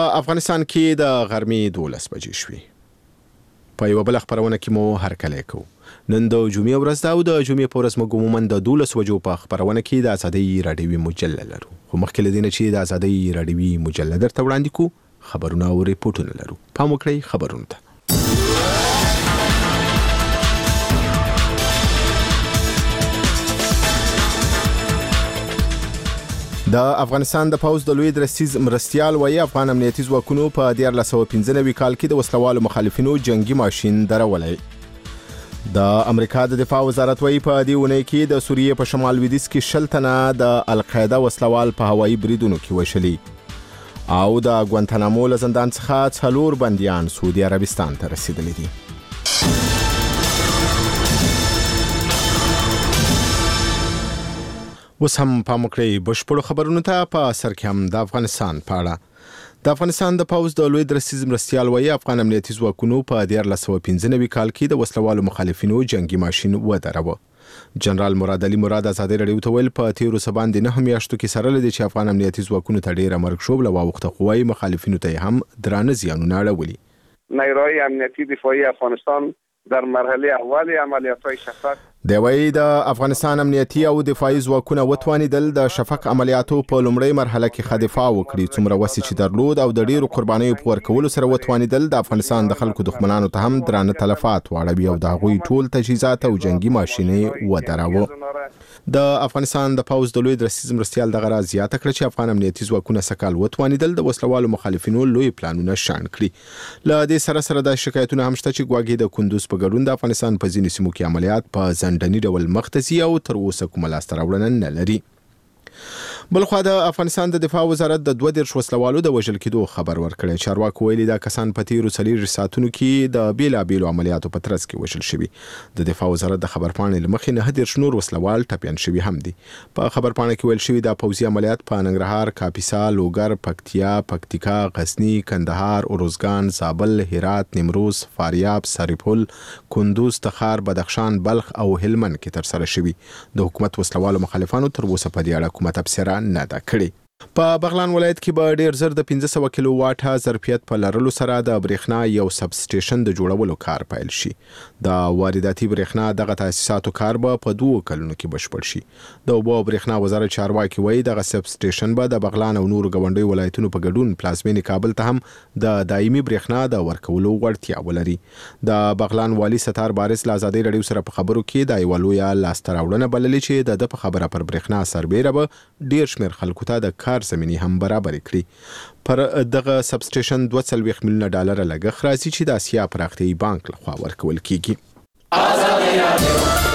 افغانستان کې د غرمې 12 بجې شوې. په یو بل خبرونه کې مو هرکلی کوو. نن د جمعې ورځ ده او د جمعې په ورځ موږ عموماً د 12 بجو په خبرونه کې د ازادۍ راډیوي مجله لرو. خو مخکې له دې نه چې د ازادۍ راډیوي مجله درته وړاندې کوو، خبرونه او ریپورټونه لرو. پام وکړئ خبرونه ته. د افغانستان د پوځ د لوی درستیز مرستیال وایي افغان امنیتي ځواکونو په 1995 کال کې د وسلوالو مخالفینو جنگي ماشین درولای. د امریکا د دفاع وزارت وایي په دې اونۍ کې د سوریې په شمال لویدیځ کې 60 تنه د القاعده وسلوال په هوایي بریدونو کې وشلي او د ګوانتانامو له زندان څخه 4 بندیان سعودي عربستان ته رسیدلي دي. اوس هم پام وکړئ بشپړو خبرونو ته. په سر کې هم د افغانستان په اړه. د افغانستان د پوځ د لوی درستیز مرستیال وایي افغان امنیتي ځواکونو په 1995 کال کې د وسلوالو مخالفینو جنگي ماشین ودروه. جنرال مراد علي مراد ازادي راډیو ته ویل په تیرو سباندې 9 میاشتو کې سره لدی چې افغان امنیتي ځواکونو ته ډیره مرګ شوبله واوخته قوای مخالفینو ته هم درانه زیانونه اړولي. نیروهای امنیتی دفاعی افغانستان در مرحله اول عملیات‌های شفق د وایي د افغانستان امنیتي او دفاعي ځواکونه وتوانیدل د شفق عملیاتو په لومړۍ مرحله کې ښه دفاع وکړي څومره وسې چې درلود او د ډیرو قربانیو په ورکولو سره وتوانیدل د افغانستان د خلکو دښمنانو ته هم درانه تلفات واړوي او د هغوی ټول تجهیزات او جنگي ماشینې ودراوه. د افغانستان د پوځ د لوی درستیز مرستیال دغه راز زیاته کړه چې افغان امنیتي ځواکونه سکهال وتوانیدل د وسلوالو مخالفینو لوی پلانونه شاند کړي. له دې سره سره د شکایتونه هم شته چې ګواګې د کندوز په ګډون د افغانستان په ځینو سیمو کې عملیات په ځنډني ډول مختصي او تر اوسه کومه لاسته راوړنه نه لري. بلخوا د افغانستان د دفاع وزارت د 22 وسلوالو د وژل کېدو خبر ورکړی. چارواکو ویلي دا کسان په تیرو 40 ساعتونو کې د بیلابیلو عملیاتو په ترڅ کې وژل شوي. د دفاع وزارت د خبرپاڼې له مخې 19 نور وسلوال ټپیان شوي هم دي. په خبرپاڼه کې ویل شوي دا پوځي عملیات په ننګرهار، کاپیسا، لوګر، پکتیا، پکتیکا، غزنی، کندهار، اروزګان، زابل، هرات، نیمروز، فاریاب، سرپل، کندوز، تخار، بدخشان، بلخ او هلمند کې ترسره شوي. د حکومت وسلوالو مخالفانو تر اوسه په دې اړه کومه تبصره نه ده کړې. په بغلان ولایت کې به ډیر زر د 1500 کیلو واټه ظرفیت په لرلو سره د برېښنا یو سب سټیشن د جوړولو کار پیل شي. د وارداتي برېښنا دغه تاسیساتو کار به په 2 کلونو کې بشپړ شي. د اوبو او برېښنا وزارت چارواکي وایي دغه سب سټیشن به د بغلان او نورو ګاونډیو ولایتونو په ګډون پلازمینې کابل ته هم د دایمي برېښنا د ورکولو وړتیا ولري. د بغلان والی ستار بارس له ازادۍ راډیو سره په خبرو کې د یوه لویه لاسته راوړنه بللې چې د په خبره پر برېښنا سربیره به ډیر شمېر خلکو ته د کار زمینی هم برابر کړي. پر دغه سب سټیشن 2.4 میلیون ډالر لګښت راځي چې د اسیا پراختیایي بانک لخوا ورکول کیږي.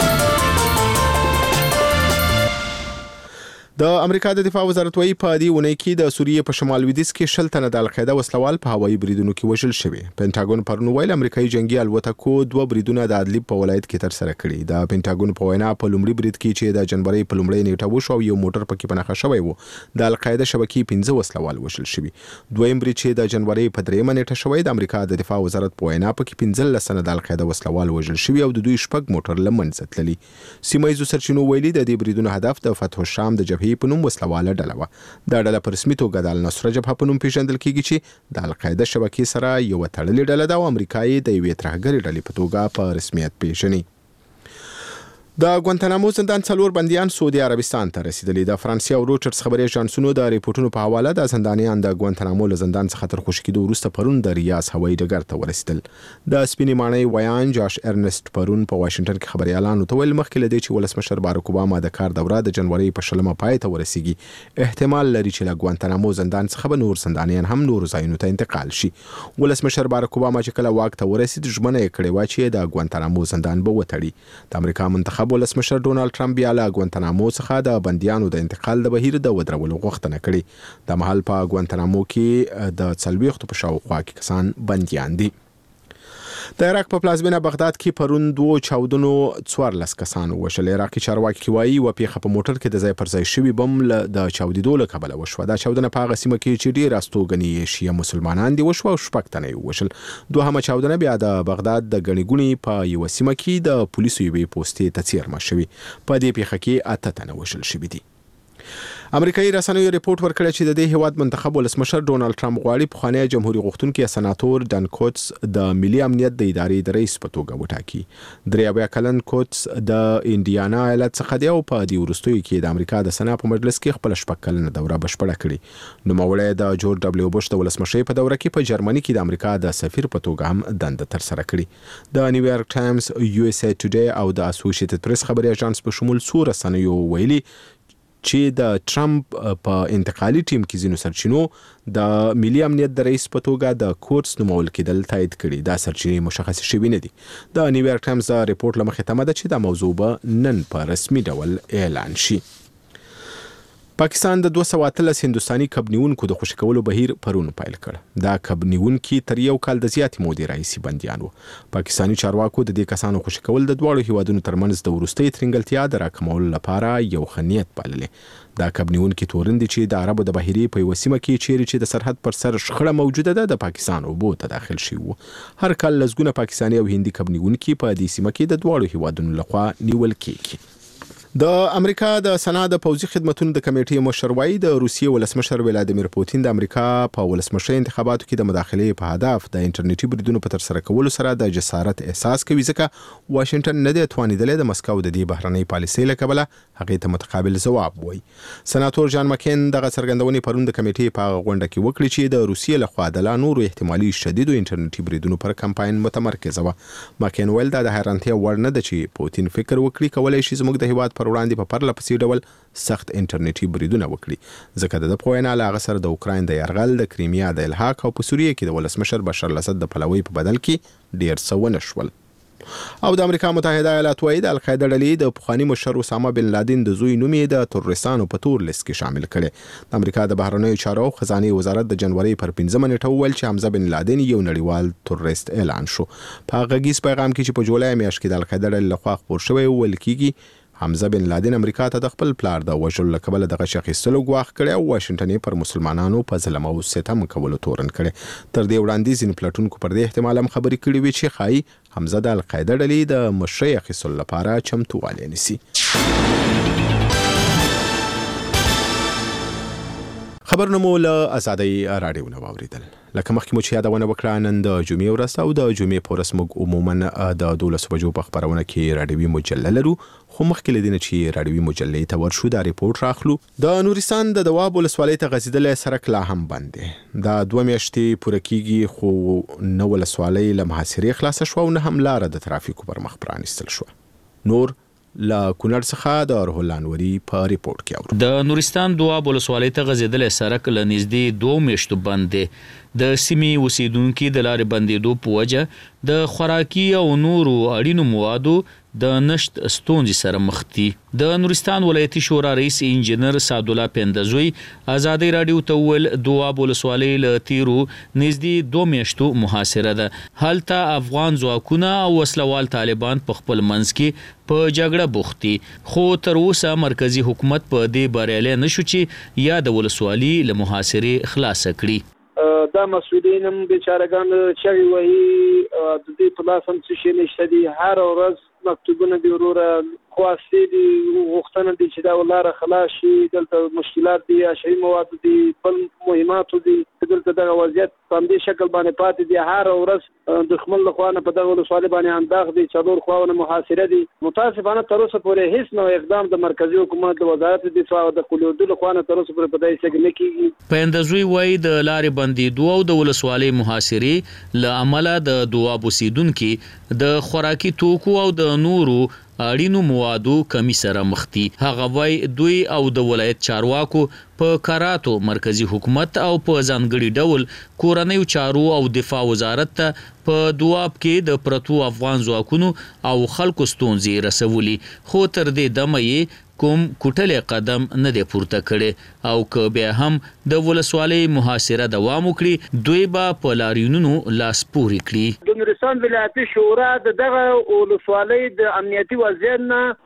د امریکا د دفاع وزارت وایي په دې اونۍ کې د سوریې په شمال لویدیځ کې 60 تنه د القاعده وسلوال په هوایي بریدونو کې وژل شوي. پینټاګون پرون ویل امریکایي جنگي الوتکو 2 بریدونه د ادلیب په ولایت کې ترسره کړي. د پینټاګون په وینا په لومړي برید کې چې د جنوري په لومړۍ نیټه وشو یو موټر پکې پناخه شوی و د القاعده شبکې 15 وسلوال وژل شوي. دویم برید چې د جنوري په 3 نیټه شوی د امریکا د دفاع وزارت په وینا پکې 15 تنه د القاعده وسلوال وژل شوي او د دوی شپږ موټر له منځه تللي. سیمایي سرچینو ویلي د دې بریدونو هدف د فتح الشام د جبهې په نوم وسلوال ډله وه. دا ډله په رسمي توګه د النصره جبهه په نوم پیژندل کیږي چې د القاعده شبکې سره یو تړلې ډله ده او امریکا یې د یوې ترهګرې ډلې په توګه په رسمیت پیژني. د ګوانتانامو زندان 4 بندیان سعودي عربستان ته رسیدلي. د فرانسې او روټرز خبري اژانسونو د ریپورتونو په حواله د زندانیان د ګوانتانامو له زندان څخه تر خوشي کېدو وروسته پرون د ریاض هوایي ډګر ته ورسېدل. د سپینې ماڼۍ ویان جاش ارنست پرون په واشنگټن کې خبريالانو ته ویل مخکې له دې چې ولسمشر باراک اوباما د کار دوره د جنوري په 20 پای ته ورسیږي احتمال لري چې له ګوانتانامو زندان څخه به نور زندانیان هم نور ځایونو ته انتقال شي. ولسمشر باراک اوباما چې کله واک ته ورسید ژمنه یې کړې و چې د ګوانتانامو زندان به وتړي. د امریکا منتخب ولسمشر ډونالد ټرمپ بیا له ګوانتانامو څخه د بندیانو د انتقال د بهیر د ودرولو غوښتنه کړې. د مهال په ګوانتانامو کې د 40 په شاوخوا کې کسان بندیان دي. د عراق په پلازمینه بغداد کې پرون 2 چاودنو 14 کسان وشل. عراقي چارواکي وایي و پیښه په موټر کې د ځای پر ځای شوی بم د چاودیدو له کبله وشوه. دا چاودنه په هغه سیمه کې چې ډیر استوګني شیعه مسلمانان دي وشوه او 6 تنه وشل. دوهمه چاودنه بیا د بغداد د غنیګونی په یو سیمه کې د پولیسو یوې پوسټې ته څیرمه شوی. په دې پیښه کې 8 تنه وشل شوی دي. امریکایي رسنیو ریپورت ورکړی چې د دې هیواد منتخب ولسمشر ډونالد ټرمپ غواړي پخوانی جمهوریت غوښتونکي سناتور ډن کوټس د ملي امنیت د ادارې د رئیس په توګه وټاکي. 83 کلن کوټس د انډیانا ایالت څخه دی او په دې وروستیو کې د امریکا د سنا په مجلس کې خپل شپږ کلنه دوره بشپړه کړې. نوموړی د جورج دبلیو بوش د ولسمشۍ په دوره کې په جرمني کې د امریکا د سفیر په توګه هم دنده ترسره کړې. د نیویارک ټایمز، یو اس ای ټوډے او د اسوسییټډ پریس خبري اژانس په شمول څو رسنیو ویلي چې د ټرمپ په انتقالي ټیم کې ځینو سرچینو د ملي امنیت د رئیس په توګه د کوټس نومول کېدل تایید کړي. دا سرچینې مشخص شوي نه دي. د نیویارک ټایمز ریپورت له مخې تمه ده چې دا موضوع به نن په رسمي ډول اعلان شي. پاکستان د 213 هندستاني کبنیونکو د خوشي کولو بهیر پرون پیل کړ. دا کبنیونکي تر یو کال د زیاتې مودې راهیسې بندیان وو. پاکستاني چارواکو د دې کسانو خوشي کول د دواړو هیوادونو ترمنځ د وروستۍ ترنګلتیا د راکمولو لپاره یو ښه نیت بللې. دا کبنیونکي تورن دي چې د عربو د بحیرې په یوه سیمه کې چیرې چې د سرحد پر سر شخړه موجوده ده د پاکستان اوبو ته داخل شوي وو. هر کال لسګونه پاکستاني او هندي کبنیونکي په دې سیمه کې د دواړو هیوادونو لخوا نیول کېږي. د امریکا د سنا د پوځي خدماتو د کمیټې مشر وايي د روسیې ولسمشر ولادیمیر پوتین د امریکا په ولسمشي انتخاباتو کې د مداخلې په هدف د انټرنیټي بریدونو په ترسره کولو سره د جسارت احساس کوي، ځکه واشنگټن نه دی توانیدلی د مسکو د دې بهرنۍ پالیسۍ له کبله هغې ته متقابل ځواب وایي. سناتور جان مکین دغه څرګندونې پرون د کمیټې په غونډه کې وکړي چې د روسیې لخوا د لا نورو احتمالي شدیدو انټرنیټي بریدونو پر کمپاین متمرکزه وه. مکین ویل دا د حیرانتیا وړ نه ده چې پوتین فکر وکړي کولای شي زموږ د هیواد پر وړاندې په پرله پسې ډول سخت انټرنیټي بریدونه وکړي، ځکه د په وینا له هغه سره د اوکراین د یرغل، د کریمیا د الحاق او په سوریه کې د ولسمشر بشار الاسد د پلوي په بدل کې ډیر څه ونه شول. او د امریکا متحده ایالات وايي د القاعده ډلې د پخوانی مشر اسامه بن لادن د زوی نوم یې د تروریستانو په تور لیست کې شامل کړي. د امریکا د بهرنیو چارو خزانه وزارت د جنوري پر 15 نیټه وویل چې حمزه بن لادن یو نړیوال تروریست اعلان شو. په غږیز پیغام کې چې په جولای میاشت کې د القاعده ډلې لخوا خپور شوی ویل کېږي حمزه بن لادن امریکا ته د خپل پلار د وژلو له کبله د غچ اخیستلو ګواښ کړی او واشنګټن پر مسلمانانو په ظلم او ستم کولو تورن کړی. تر دې وړاندې ځینې پلټونکو پر دې احتمال هم خبرې کړې وې چې ښایي حمزه د القاعده ډلې د مشرۍ اخیستلو لپاره چمتووالی نیسي. خبرونه مو له ازادۍ راډیو نه واوریدل. لکه مخکې مو چې یادونه وکړه نن د جمعې ورځ او د جمعې په ورځ موږ عموما د 12 بجو په خبرونه کې راډیوي مجله لرو، خو مخکې له دې نه چې راډیوي مجلې ته ورشو دا ریپورت راخلو. د نورستان د دواب ولسوالۍ ته غځېدلی سړک لا هم بند دی. دا 2 میاشتې پوره کېږي خو نه ولسوالۍ له محاصرې خلاصه شوه او نه هم لاره د ترافیکو پر مخ پرانیستل شوه. نور لا کونړ څخه د روح الله انوري په ریپورت کې اورو. د نورستان دواب ولسوالۍ ته غځېدلی سړک له نږدې 2 میاشتو بند دی. د سیمې اوسیدونکي د لارې بندېدو په وجه د خوراکي او نورو اړینو موادو د نشت ستونزې سره مخ دي. د نورستان ولایتي شورا رئیس انجینر سعدالله پندزوی ازادۍ راډیو ته وویل دواب ولسوالۍ له تیرو نږدې 2 میاشتو محاصره ده. هلته افغان ځواکونه او وسلوال طالبان په خپل منځ کې په جګړه بوخت دي، خو تر اوسه مرکزی حکومت په دې بریالی نشو چې یا د ولسوالۍ له محاصرې خلاصه کړي. دا مسؤلین هم بیچارهګان چغې وهي، د دې په لاس هم څه شی نشته دي. هر ورځ مکتوبونه دي وروره، خواستې دي، غوښتنه دي چې دا لاره خلاص شي. دلته مشکلات دي، اشعي مواد دي، بل مهماتو دي. دلته دغه وضعیت په همدې شکل باندې پاتې دي. هر ورځ دښمن له خوا نه په دغه ولسوالۍ باندې انداغ دي، 4 خواونه محاصره دي. متاسفانه تر اوسه پورې هیڅ نوع اقدام د مرکزي حکومت د وزارت دفاع او د قلیدو له خوا نه تر اوسه پورې په داسې شکل نه کېږي. پندزوی وایي د لارې بندېدو او د ولسوالۍ محاصرې له امله د دواب اوسیدونکي د خوراکي توکو او د نورو اړینو موادو کمی سره مخ دي. هغه وایي دوی او د ولایت چارواکو په کاراتو مرکزی حکومت او په ځانګړي ډول کورنیو چارو او دفاع وزارت ته په دواب کې د پرتو افغان ځواکونو او خلکو ستونزې رسولي، خو تر دې دمه یې کوم کوټلې قدم نه دی پورته کړي او که بیا هم د ولسوالۍ محاصره دوام وکړي دوی به په لاریونونو لاس پورې کړي. د نورستان ولایتي شورا دغه ولسوالۍ د امنیتي وضعیت نه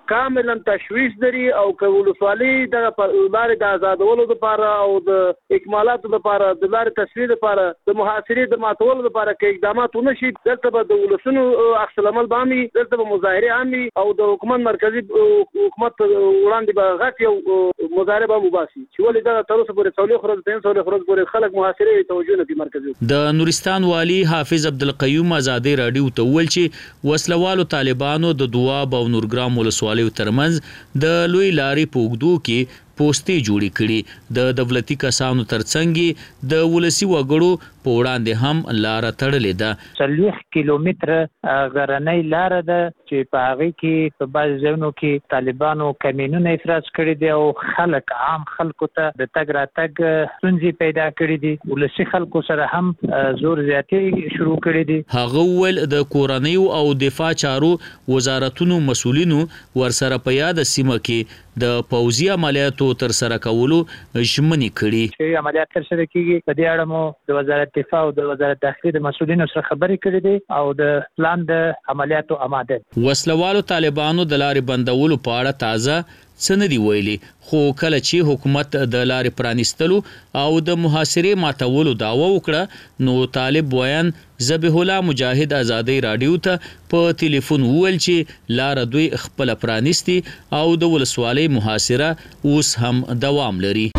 کاملا تشویش لري او که ولسوالي د لارې د آزادولو لپاره او د اکمالاتو لپاره د لارې تصویر لپاره د محاصرې د ماتولو لپاره کې اقدامات ونشي دلته به د ولسونو عکس العمل بامي دلته به مظاهره عامي او د حکومت مرکزی حکومت وړاندې به غټ یو مظاهره به مباسي چې ولې دا تر اوسه پورې څولې خرج 300 خرج پورې خلک محاصرې توجه نه کوي مرکزی. د نورستان والی حافظ عبدالقیوم آزادی رادیو ته ویل چې وسلوالو طالبانو د دواب او نورګرام ولسوالیو ترمنځ د لوی لارې په اوږدو کې پوسټې جوړې کړي د دولتي کسانو ترڅنګ د ولسی وګړو په وړاندې هم لار تړلې ده. 40 کیلومتره غرنۍ لار ده چې په هغه کې په بعض ځایونو کې طالبانو کمینونه افراز کړي دي او خلک عام خلکو ته د تګ راتګ ستونزې پیدا کړي دي. ولسی خلکو سره هم زور زیاتې شروع کړي دي. هغه ول د کورنۍ او دفاع چارو وزارتونو مسؤلینو ورسره په یاد سیمه کې د پوځي عملیاتو تر سره کولو ژمنې کړي. چې عملیات تر سره کیږي په دې اړه مو د وزارت دفاع او د وزارت داخلي د مسؤلینو سره خبرې کړې دي او د پلان د عملیاتو آماده. وسلوالو طالبانو د لارې بندولو په اړه تازه څه نه دی ویلي خو کله چې حکومت د لارې پرانیستلو او د محاصرې ماتولو دعوه وکړه نو طالب ویان ذبیح الله مجاهد آزادی رادیو ته په ټلیفون وویل چې لار دوی خپل پرانیستي او د ولسوالۍ محاصره اوس هم دوام لري.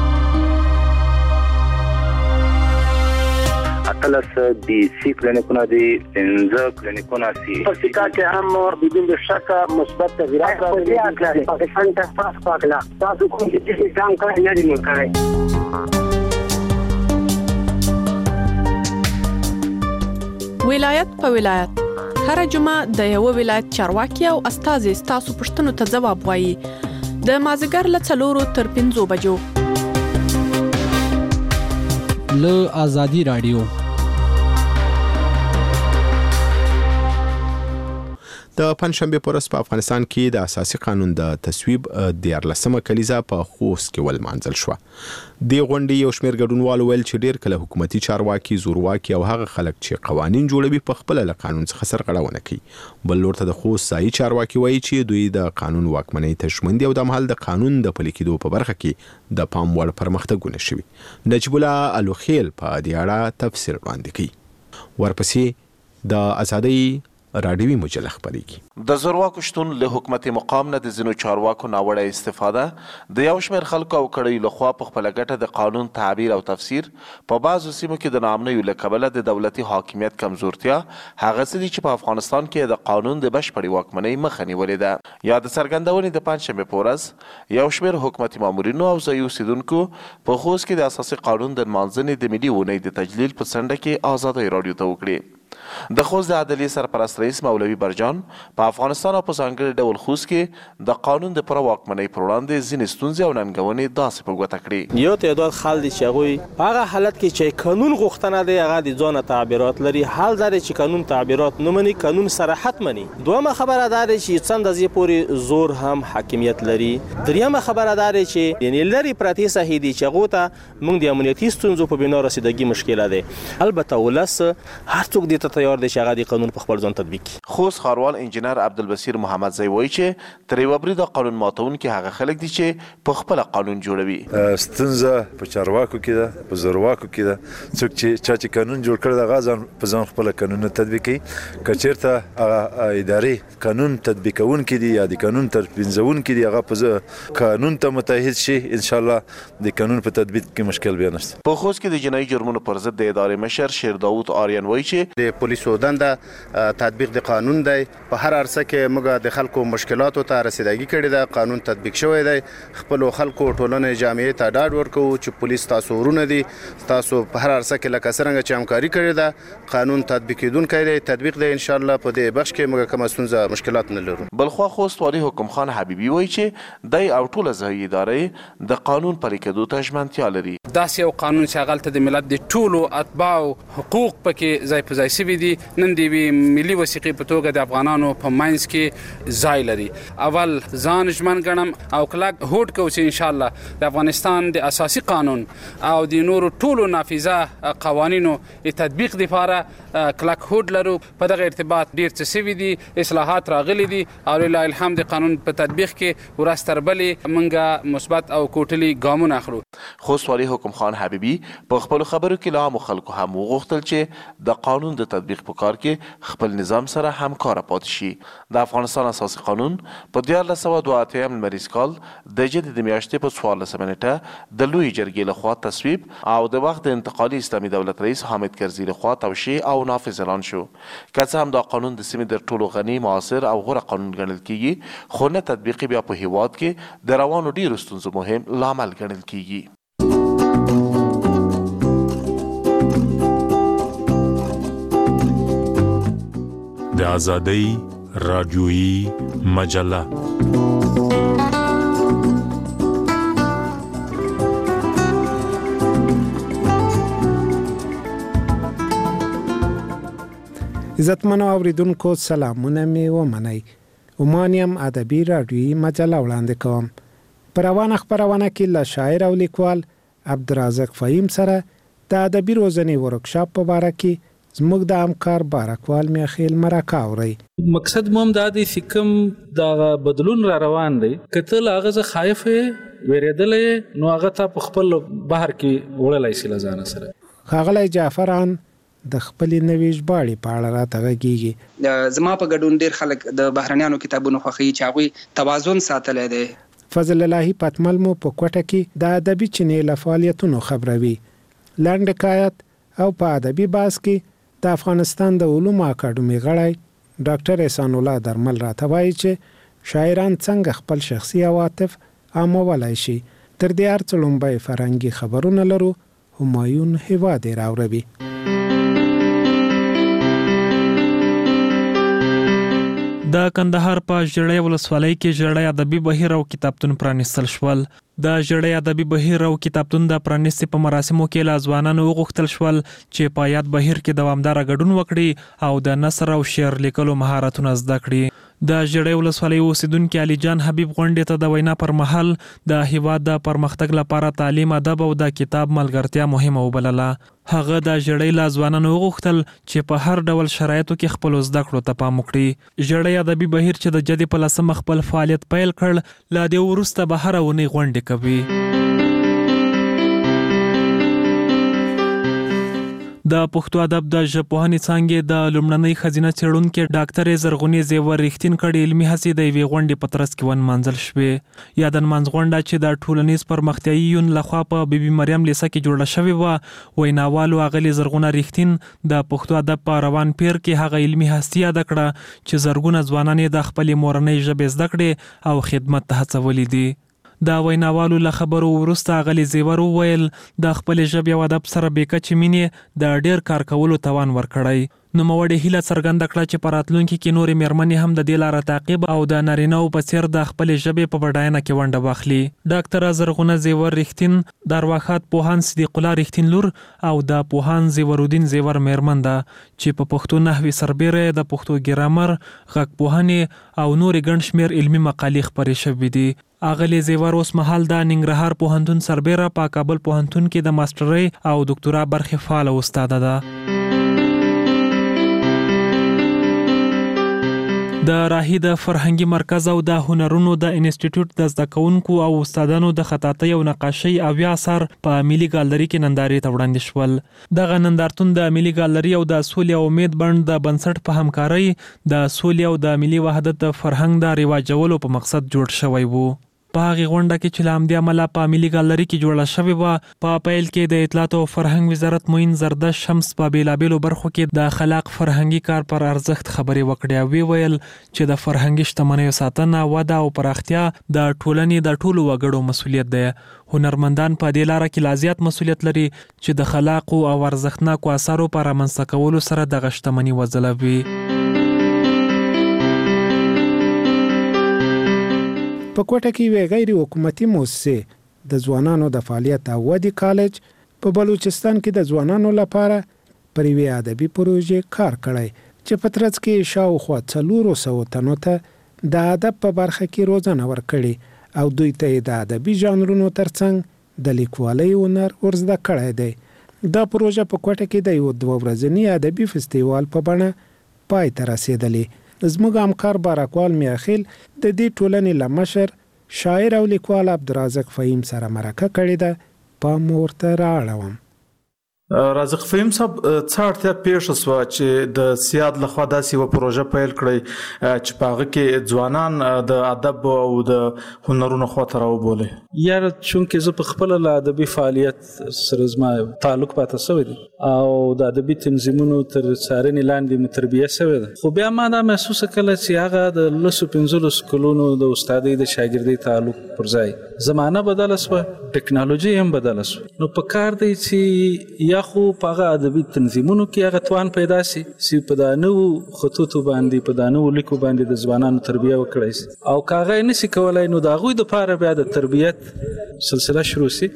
اتلس دي سی کلینیکونه دي 15 کلینیکونه سي په سکا کې هم بدون شک مثبت تغیرات راغلي. پاکستان ته پاس پاکلا تاسو کوم چې ځان کار نه دی کوي. ولایت په ولایت هر جمعه د یو ولایت چارواکي او استازي تاسو پښتنو ته ځواب وایي د مازیګر له 4 تر 5 بجو له آزادی رادیو. د پنځشنبه پر ورځ په افغانستان کې د اساسي قانون د تصویب 14مه کلیزه په خوست کې ولمانځل شو. د غونډې یو شمېر ګډونوالو ویل چې ډېر کله حکومتي چارواکي زورواکي او هغه خلک چې قوانين جوړوي په خپل له قانون څخه سرغړونه کوي. بل لورته د خوست ځایي چارواکي وایي چې دوی د قانون واکمنۍ ته ژمن دي او د مهال د قانون د پلي کېدو په برخه کې د پام وړ پرمختګونه شوي. نجیب الله الوخیل په دې اړه تفسیر وړاندې کوي. ورپسې د آزادۍ راډیوي مجله خبرېږي. د زورواکو شتون له حکومت مقام نه د ځینو چارواکو ناوړه استفاده د یو شمېر خلکو او کړیو لخوا په خپله ګټه د قانون تعبیر او تفسیر په بعضو سیمو کې د ناامنیو له کبله د دولتي حاکمیت کمزورتیا هغه څه دي چې په افغانستان کې د قانون د بشپړې واکمنۍ مخه نیولې ده. یا د څرګندونې د پنجشنبې په ورځ یو شمېر حکومتي مامورینو او ځایي اوسېدونکو په خوست کې د اساسي قانون د نمانځنې د ملي اونۍ د تجلیل په څنډه کې آزادۍ راډیو ته وکړې. د خوست د عدلیې سرپرست رئیس مولوي برجان په افغانستان او په ځانګړي ډول خوست کې د قانون د پوره واکمنۍ پر وړاندې ځینې ستونزې او ننګونې داسې په ګوته کړي. یو تعداد خلک دي چې هغوی په هغه حالت کې چې قانون غوښتنه دی هغه د ځانه تعبیرات لري. حال دا دی چې قانون تعبیرات نه مني، قانون صراحت مني. دویمه خبره دا ده چې څه اندازې پورې زور هم حاکمیت لري. دریمه خبره دا ده چې یعنې لرې پرتې ساحې دي چې هغو ته موږ د امنیتي ستونزو په بنا رسیدګي مشکله دی. البته ولس هر څوک دې ته تیار دی چې هغه د قانون په خپل ځان تطبیق کړي. خوست ښاروال انجینر عبدالبصیر محمدزی وایي چې تر یوه بریده قانون ماتونکي هغه خلک دي چې په خپله قانون جوړوي. ستونزه په چارواکو کې ده، په زورواکو کې ده. څوک چې چا چې قانون جوړ کړی هغه ځان په ځان خپله قانونونه تطبیق کوي. که چېرته هغه ادارې قانون تطبیقونکي دي یا د قانون تنظیمونکي دي هغه په قانون ته متحد شي انشاءالله د قانون په تطبیق کې مشکل بیا نشته. په خوست کې د جنایي جرمونو پر ضد د ادارې مشر شیر داود آریان وایي چې د پولیسو دنده تطبیق د قانون دی. په هر عرصه کې موږ د خلکو مشکلاتو ته رسیدګي کړې ده. قانون تطبیق شوی دی. خپل خلکو ټولنې جامعې ته ډاډ ورکوو چې پولیس تاسو ورونه دي، تاسو په هر عرصه کې لکه څرنګه چې همکاري کړې ده قانون تطبیق کیدونکی دی، تطبیق دی. ان شاء الله په دې بخش کې موږ کومه ستونزه مشکلات نه لرو. بلخوا خوست والي حکم خان حبیبي وایي چې دی او ټوله ځایي ادارې د قانون پلي کېدو ته ژمنتیا لري. داسې یو قانون چې هغلته د ملت د ټولو اتباعو حقوق پکې ځای په ځای شوي شوي دي نن د ملي وثیقې په توګه د افغانانو په منځ کې ځای لري. اول ځان ژمن ګڼم او کلک هوډ کوم چې ان شاء الله د افغانستان د اساسي قانون او د نورو ټولو نافذه قوانینو تطبیق لپاره کلک هوډ لرو. په دغه ارتباط ډیر څه سوي دي، اصلاحات راغلي دي او لله الحمد قانون په تطبیق کې ورځ تر بلې موږ مثبت او کوټلي ګامونه اخلو. خوست والي حکم خان حبیبي په خپل خبرو کې له عامو خلکو هم وغوښتل چې د قانون د تطبیق په کار کې خپل نظام سره همکاره پاتې شي. د افغانستان اساسي قانون په 1982 لمریز کال د جدي د میاشتې په 14 نیټه د لوی جرګې لخوا تصویب او د وخت د انتقالي اسلامي دولت رئیس حامد کرزي لخوا توشیح او نافذ اعلان شو. که څه هم دا قانون د سیمې د ټولو غني معاصر او غوره قانون ګڼل کیږي، خو نه تطبیق بیا په هیواد کې د روانو ډیرو ستونزو مهم لامل ګڼل کیږي. د آزادۍ رادیویی مجله عزتمنو اوریدونکو سلامونه می ومنئ. عمانیم ادبي رادیویی مجله وړاندې کوم. په روانه خپرونه کې له شاعر او لیکوال عبدالرزاق فهیم سره د ادبي روزنې ورکشاپ په باره کې زموږ د همکار بارکوال میخیل مرکه اوري. مقصد موم دا دی چې کوم دا بدلون را روان دی، کته لاغه ز خایف ویریدلې نو هغه ته په خپل بهر کې وړلای شي لزان سره. ښاغلی جعفران د خپل نوې ژباړې په اړه راته غږیږي. زما په ګډون ډیر خلک د بهرنیانو کتابونو خوښوي چې هغوی توازن ساتلی دی. فضل الله پتمل مو په کوټه کې د ادبي چینې له فعالیتونو خبروي. لنډ حکایت او په ادبي بحث کې د افغانستان د علومو اکاډمي غړی ډاکټر احسان الله درمل راته وایي چې شاعران څنګه خپل شخصي عواطف عامولای شي. تر دې هر څه لومړی فرهنګي خبرونه لرو. همایون هیواد یې راوروي. د کندهار په ژړۍ ولسوالۍ کې ژړۍ ادبي بهیر او کتابتون پرانیستل شول. د ژړۍ ادبي بهیر او کتابتون د پرانیستې په مراسمو کې له ځوانانو وغوښتل شول چې په یاد بهیر کې دوامداره ګډون وکړي او د نثر او شعر لیکلو مهارتونه زده کړي. د ژړۍ ولسوالۍ اوسیدونکي علي جان حبیب غونډې ته د وینا پر مهال د هیواد د پرمختګ لپاره تعلیم، ادب او د کتاب ملګرتیا مهمه وبلله. هغه د ژړۍ له ځوانانو وغوښتل چې په هر ډول شرایطو کې خپلو زده کړو ته پام وکړي. ژړۍ ادبي بهیر چې د جدي په 10 خپل فعالیت پیل کړ، له دې وروسته به هره اونۍ غونډې کوي. د پښتو ادب د ژبپوهنې څانګې د لومړنۍ ښځینه څېړونکې ډاکټرې زرغونې زیور رښتین کړي علمي هڅې د یوې غونډې په ترڅ کې ونمانځل شوې. یا د نمانځ غونډه چې د ټولنیز پرمختیایي یون لخوا په بي بي مریم لیسه کې جوړه شوې وه، ویناوالو اغلې زرغونه رښتین د پښتو ادب په روان پیر کې هغه علمي هستي یاده کړه چې زرګونه ځوانان یې د خپلې مورنۍ ژبې زده کړې او خدمت ته هڅولي دي. د ویناوالو له خبرو وروسته اغلې زیور وویل د خپلې ژبې او ادب سره بې کچې مینې د ډېر کار کولو توان ورکړی. نوموړې هیله څرګنده کړه چې په راتلونکي کې نورې مېرمنې هم د دې لاره تعقیب او د نارینه‌و په څېر د خپلې ژبې په بډاینه کې ونډه واخلي. ډاکټره زرغونه زیور رښتین د ارواښاد پوهاند صدیق الله رښتین لور او د پوهاند زیورالدین زیور مېرمن ده چې په پښتو نحوي سربیره، د پښتو ګرامر، غږپوهنې او نورې ګڼ شمېر علمي مقالې خپرې شوې دي. اغلې زیور اوس مهال د ننګرهار پوهنتون سربیره په کابل پوهنتون کې د ماسترۍ او دکتورا برخې فعاله استاده ده. د راهي د فرهنګي مرکز او د هنرونو د انسټیټیوټ د زده کوونکو او استادانو د خطاطۍ او نقاشۍ اویا اثار په ملي ګالري کې نندارې ته وړاندې شول. دغه نندارتون د ملي ګالري او د سولې او امید بڼ د بنسټ په همکارۍ د سولې او د ملي وحدت د فرهنګ د رواجولو په مقصد جوړ شوی وو. په هغې غونډه کې چې له همدې امله په ملي ګالري کې جوړه شوې وه، په پیل کې د اطلاعات او فرهنګ وزارت معین زردشت شمس په بېلابېلو برخو کې د خلاق فرهنګي کار پر ارزښت خبرې وکړې او ویل چې د فرهنګي شتمنیو ساتنه، وده او پراختیا د ټولنې د ټولو وګړو مسؤلیت دی. هنرمندان په دې لاره کې لا زیات مسؤلیت لري چې د خلاقو او ارزښتناکو اثارو په رامنځته کولو سره دغه شتمني وځلوي. په کوټه کې یوې غیر حکومتي موسسې د ځوانانو د فعالیت او ودې کالج په بلوچستان کې د ځوانانو لپاره پر یوې ادبي پروژې کار کړی چې په ترڅ کې شاوخوا 400 تنو ته د ادب په برخه کې روزنه ورکړي او دوی ته د ادبي ژانرونو ترڅنګ د لیکوالۍ هنر ورزده کړی دی. دا پروژه په کوټه کې د یو 2 ورځني ادبي فستیوال په بڼه پای ته رسیدلې. زموږ همکار بارکوال میاخیل د دې ټولنې له مشر شاعر او لیکوال عبدالرزاق فهیم سره مرکه کړې ده. پام ورته رااړوم. رازق فهیم صاحب څه اړتیا پیښه شوه چې د سیاد لخوا داسې یوه پروژه پیل کړئ چې په هغه کې ځوانان د ادب او د هنرونو خواته راوبولئ؟ یاره چونکې زه په خپله له ادبي فعالیت سره زما تعلق پاته شوی دی او د ادبي تنظیمونو تر څارنې لاندې مې تربیه شوې ده، خو بیا ما دا محسوسه کله چې هغه د 15 کلونو د استادۍ د شاګردۍ تعلق پر ځای زمانه بدله شوه، ټکنالوژي هم بدله شوه، نو په کار دی چې یا خو په هغه ادبي تنظیمونو کې هغه توان پیدا شي چې په دا نوو خطوطو باندې په دا نوو لیکو باندې د ځوانانو تربیه وکړی شي، او که هغه یې نشي کولی نو د هغوی دپاره بیا د تربیت سلسله شروع شي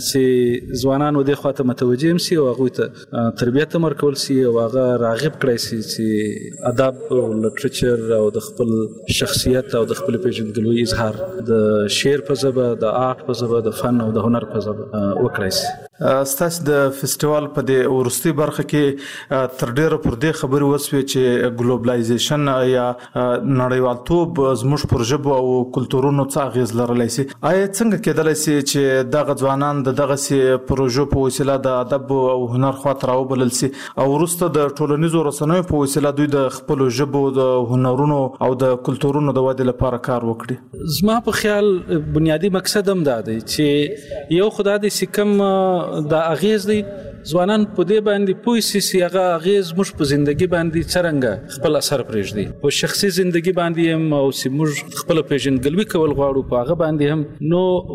چې ځوانان ودې خواته متوجه هم شي او هغوی ته تربیت هم ورکول شي او هغه راغب کړی شي چې ادب او لټریچر او د خپل شخصیت او د خپل پیژندګلوۍ اظهار د شعر په ژبه، د آرټ په ژبه، د فن او د هنر په ژبه وکړی شي. ستاسو د فستیوال په دې وروستي برخه کې تر ډیره پر دې خبرې وسوې چې ګلوبلایزیشن یا نړیوالتوب زموږ پر ژبو او کلتورونو څه اغیز لرلی شي. آیا څنګه کېدلی شي چې دغه ځوانان د دغسې پروژو په وسیله د ادب او هنر خواته راوبلل شي او وروسته د ټولنیزو رسنیو په وسیله دوی د خپلو ژبو د هنرونو او د کلتورونو د ودې لپاره کار وکړي؟ زما په خیال بنیادی مقصد هم دا دی چې یو خو دا دی چې کوم دا اغیز دی ځوانان په دې باندې پوه شي چې هغه اغیز موږ په زندګي باندې څرنګه خپل اثر پرېږدي، په شخصي زندګي باندې هم او چې موږ خپله پیژندګلوي کول غواړو په هغه باندې هم.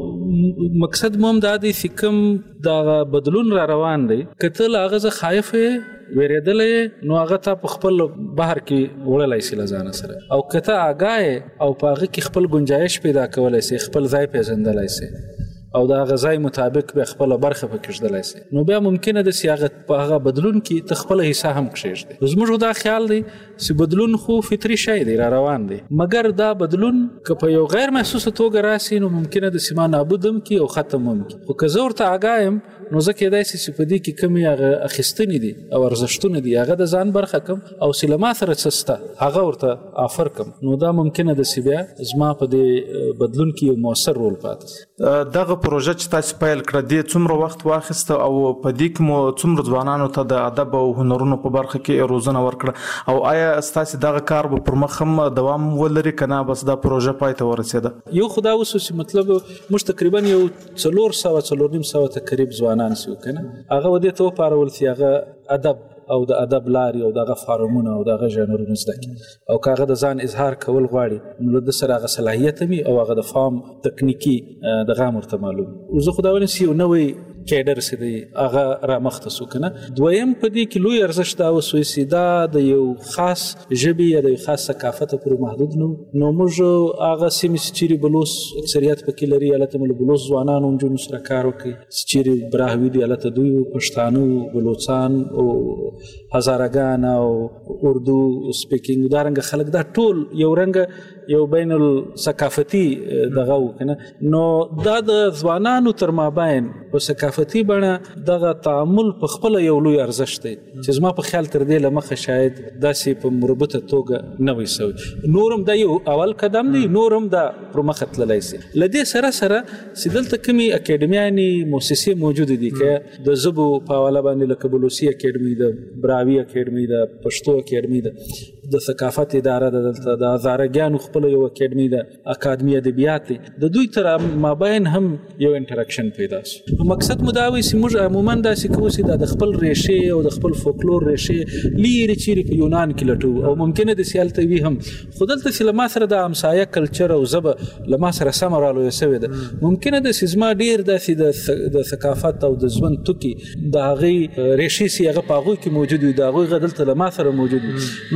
نو مقصد مو هم دا دی چې کوم دغه بدلون را روان دی که ته له هغه څه خایف یې ویرېدلی نو هغه ته په خپل بحر کې وړلی شي له ځانه سره، او که ته آګاه یې او په هغه کې خپل ګنجایش پیدا کولی شي، خپل ځای پیژندلی شي او د هغه ځای مطابق بیا خپله برخه پکې ږدلی شي، نو بیا ممکنه ده چې هغه په هغه بدلون کې ته خپله حصه هم کښېږدي. زموږ دا خیال دی چې بدلون خو فطري شی دی، را روان دی، مګر دا بدلون که په یو غیر محسوسه توګه راسي نو ممکنه ده چې ما نابود هم کړي او ختم هم کړي، خو که زه ورته آګاه یم نو زه کېدای شي چې په دې کې کومې هغه اخیستنې دي او ارزښتونه دي هغه د ځان برخه کم او چې له ما سره څه شته هغه ورته آفر کم، نو دا ممکنه ده چې بیا زما په دې بدلون کې یو مؤثر رول پاتې شي. دغه پروژه چې تاسو پیل کړه دې څومره وخت واخیسته او په دې کې مو څومره ځوانانو ته د ادب او هنرونو په برخه کې روزنه ورکړه او آیا ستاسو دغه کار به پر مخ هم دوام ولري که نه بس دا پروژه پای ته ورسېده؟ یو خو دا اوس چې مطلب موږ تقریبا یو 400 تقریب ځوانان شو که نه، هغه ودې ته وپارول چې هغه ادب او د ادب لارې او دغه فارمونه او دغه ژانرونه زده کړي او که هغه د ځان اظهار کول غواړي نو له ده سره هغه صلاحیت هم او هغه د فام تکنیکي دغه هم ورته معلوم. زه خو دا وایم چې یو نوی کیډر چې دی هغه رامخته شو که نه. دویم په دې کې لوی ارزښت دا وسوی چې دا د یو خاص ژبې یا د یو خاص ثقافت پورې محدود نو موږ هغه سیمې چې چیرې بلوچ اکثریت پکې لري هلته مو له بلوچ ځوانانو نجونو سره کار وکړي، چې چیرې براهوي دي هلته دوی پښتانه بلوچان او هزارګان او اردو سپیکینګ دارنګه خلک دا ټول یو رنګه یو بین الثقافتي دغه وکنه، نو دا د ځوانانو تر مابین په ثقافتي بڼه دغه تعامل په خپل یو لوی ارزښت دی چې زما په خیال تر دې لمخه شاید داسې په مربوطه توګه نه وي سوی. نورم دا یو اول قدم دی، نورم دا پر مخه تللی شي. له دې سره سره چې دلته کومې اکیډمیانې مؤسسې موجودې دي که د ژبو په حواله باندې لکه بلوچي اکیډمي ده، براوي اکیډمي ده، پښتو اکیډمي ده، د ثقافت اداره ده، دلته د هزارګانو خپل یو اکیډمي ده، اکادمي ادبیات دی، د دوی تر مابین هم یو انټراکشن پیدا شو. مقصد مو دا وي چې موږ عموما داسې کوو چې د خپل ریښې او د خپل فولکلور ریښې لیرې چیرې په یونان کې لټو او ممکنه د سیالته وي هم، خو دلته چې له ما سره د همسایه کلچر او ژبه له ما سره سمه رالویه شوې ده، ممکنه ده چې زما ډېر داسې د ثقافت او د ژوند توکي د هغې ریښې چې هغه په هغوی کې موجود وي د هغوی هغه دلته له ما سره موجود وي، نو دا د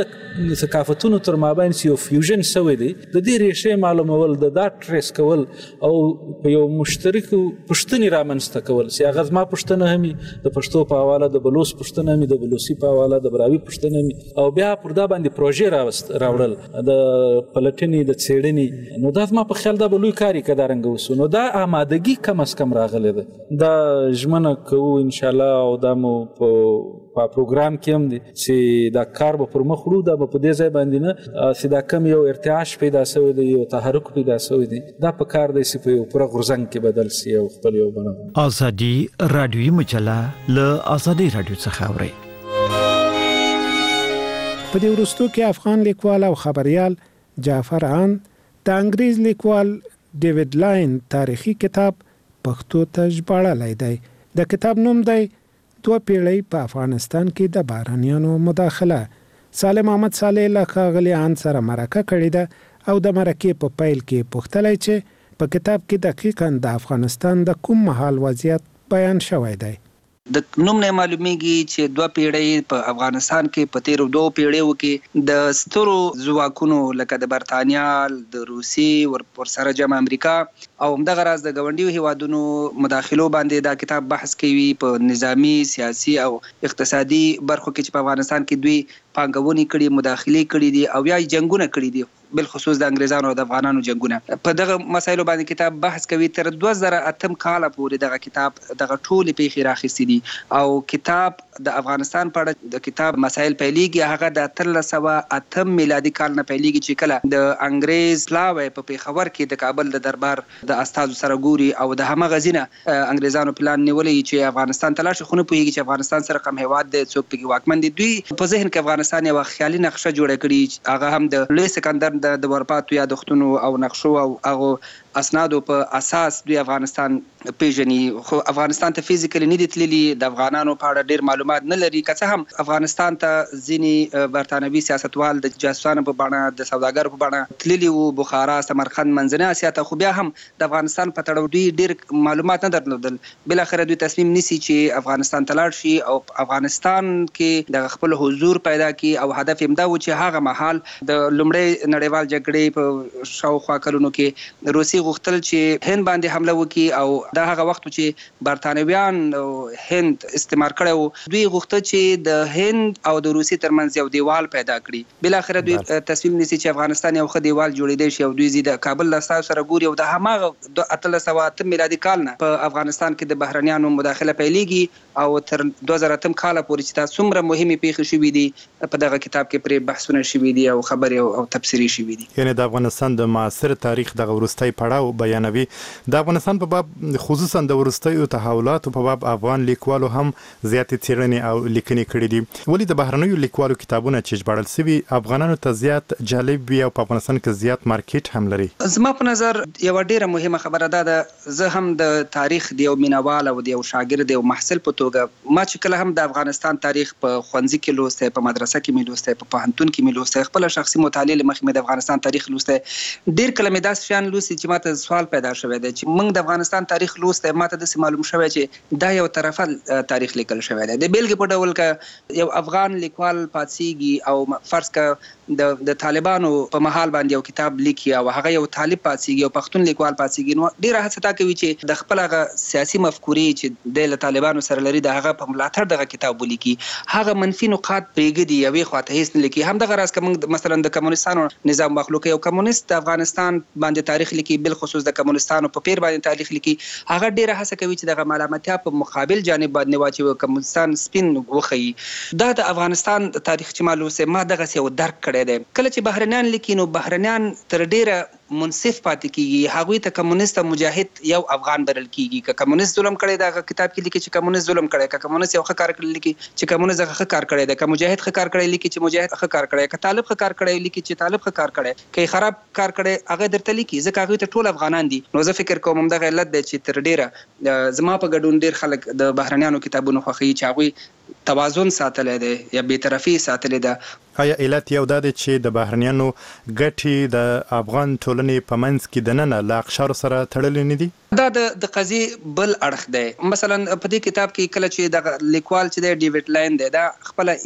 د ثقافتونو تر مابین یو فیوژن شوی دی د دې ریښې معلومول د دا ټریس کول او په یو مشترک پښتني رامنځته کول چې هغه زما پښتنه همي د پښتو په حواله د بلوچ پښتنه همي د بلوچي په حواله د براوي پښتنه همي او بیا پر دا باندې پروژې راوړل د پلټنې د څېړنې نو دا زما په خیال دا به لوی کار یې که دا رنګه وسو نو دا آمادګي کم از کم راغلی ده دا ژمنه کوو انشاءالله او دا مو په پروګرام کې هم دي چې دا کار به پر مخ وړو دا به په دې ځای باندې نه چې دا کم یو ارتعاش پیدا شوی دی یو تحرک پیدا شوی دی دا په کار دی چې په یو پوره غورځنګ کې بدل شي او خپل یو بڼه ازادي رادیوي مجله له ازادي رادیو څخه اوري. په دې وروستو کې افغان لیکوال او خبريال جعفر عان د انګریز لیکوال ډیوډ لاین تاریخي کتاب پښتو ته ژباړلی دی. د کتاب نوم دی 2 پیړۍ په افغانستان کې د بهرنیانو مداخله. سالم احمد صالح له ښاغلي عان سره مرکه کړې ده او د مرکې په پیل کې پوښتلی چې په کتاب کې دقیقاً د افغانستان د کوم مهال وضعیت بیان شوی دی. د نوم نه معلومیږي چې 2 پیړۍ په افغانستان کې په تیرو 2 پیړیو کې د سترو ځواکونو لکه د برتانیا د روسي ورسره جمع امریکا او همدغه راز د ګاونډیو هیوادونو مداخلو باندې دا کتاب بحث کوي په نظامی سیاسي او اقتصادي برخو کې چې په افغانستان کې دوی پانګونې کړي مداخلې کړي دي او یا جنگونه کړي دي بالخصوص د انګریزانو او د افغانانو جنگونه په دغه مسایلو باندې کتاب بحث کوي. تر 2008 کال پورې دغه کتاب دغه ټولې پیښې راخستې دي او کتاب د افغانستان په اړه د کتاب مسایل پیلېږي هغه د 1308 میلادي کال نه پیلېږي چې کله د انګریز پلاوی په پیښور کې د کابل د دربار د استازو سره ګوري او د همغه ځینه انګریزانو پلان نیولې چې افغانستان ته لاړ شي خو نه پوهېږي چې افغانستان سره کوم هیواد دی څوک پکې واکمن دي. دوی په ذهن کې افغانستان یوه خیالي نقشه جوړه کړي هغه هم د لوی سکندر د ورپاتو یادښتونو او نقشو او هغه اسنادو په اساس دوی افغانستان پیژني خو افغانستان ته فزیکلی نه دي تللي د افغانانو په اړه ډېر معلومات نه لري که څه هم افغانستان ته ځینې برتانوي سیاستوال د جاسوسانو په بڼه د سوداګرو په بڼه تللي وو بخارا سمرقند منځنۍ اسیا ته خو بیا هم د افغانستان په تړاو دوی ډېر معلومات نه درلودل. بالاخره دوی تصمیم نیسي چې افغانستان ته لاړ شي او افغانستان کې د خپل حضور پیدا کړي او هدف یې دا و چې هغه مهال د لومړۍ نړیوال جګړې په شاوخوا کلونو کې روسي غوښتل چې هند باندې حمله وکړي او دا هغه وخت چې برتانویان هند استعمار کړو دوی غوښتل چې د هند او د روسي ترمنځ یو دیوال پیدا کړي. بالاخره دوی تصمیم نیسي چې افغانستان یو ښه دیوال جوړېدی شي او دوی د کابل له استازو سره ګوري او د هماغه 1308 میلادي کال نه په افغانستان کې د بهرنیانو مداخله پیلېږي او تر 2008 کال پورې چې دا څومره مهمې پیښې شوې دي په دغه کتاب کې پرې بحثونه شوي دي او خبرې او تبصرې شوي دي. یعنی د افغانستان د معاصر تاریخ دغه وروستی پړاو بیانوي. د افغانستان په باب خصوصا د وروستیو تحولاتو په باب افغان لیکوالو هم زیاتې څېړنې او لیکنې کړې دي. ولې د بهرنیو لیکوالو کتابونه چې ژباړل شوي افغانانو ته زیات جالب وي او په افغانستان کې زیات مارکیټ هم لري؟ زما په نظر یوه ډېره مهمه خبره ده زه هم د تاریخ د یو مینوال او د یو شاګرد یو محصل په توګه ما چې کله هم د افغانستان تاریخ په ښوونځي کې لوستی په مدرسه کې مې لوستی په پوهنتون کې مې لوستی خپله شخصي مطالعې له مخې مې د افغانستان تاریخ لوستی ډېر کله مې داسې شیان لوستي چې ماته سوال پیدا شوی دی چې موږ د افغانستان تاریخ لوستی ماته داسې معلوم شوی چې دا یو طرفه تاریخ لیکل شوی دی. د بیلګې په ډول که یو افغان لیکوال پاڅېږي او فرض که د طالبانو په مهال باندې یو کتاب لیکي او هغه یو طالب پاڅېږي او پښتون لیکوال پاڅېږي نو ډېره هڅه دا کوي چې د خپل هغه سیاسي مفکورې چې دی له طالبانو سره لري د هغه په ملاتړ دغه کتاب ولیکي هغه منفي نقاط پرېږدي یوې خواته هېڅ نه لیکي. همدغه راز که موږ مثلا د کمونستانو نظام واخلو که یو کمونست د افغانستان باندې تاریخ لیکي بالخصوص د کمونستانو په پیر باندې تاریخ لیکي هغه ډېره هڅه کوي چې دغه ملامتیا په مقابل جانب باندې واچوي کمونستان سپین وښیي. دا د افغانستان تاریخ چې ما لوستی ما دغسې یو درک کړی دی. کله چې بهرنیان لیکي نو بهرنیان تر ډېره منصف پاتې کیږي هغوی ته کمونست مجاهد یو افغان بلل کیږي که کمونست ظلم کړی دا کتاب کې لیکي چې کمونست ظلم کړی که کمونست یو ښه کار کړی لیکي چې کمونست هغه ښه کار کړی دی که مجاهد ښه کار کړی لیکي چې مجاهد ښه کار کړی که طالب ښه کار کړی لیکي چې طالب ښه کار کړی که خراب کار کړی هغه درته لیکي ځکه هغوی ته ټول افغانان دي. نو زه فکر کوم همدغه علت دی چې تر ډېره زما په ګډون ډېر خلک د بهرنیانو کتابونو خوښوي چې هغوی توازن ساتلی دی یا بېطرفي ساتلې ده. آیا علت یو دا دی چې د بهرنیانو ګټې د افغان ټولنې په منځ کې دننه له اقشارو سره تړلې نه دي؟ دا د قضیې بل اړخ دی. مثلا په دې کتاب کې کله چې د لیکوال چې دی ډیوډ لاین دی دا خپله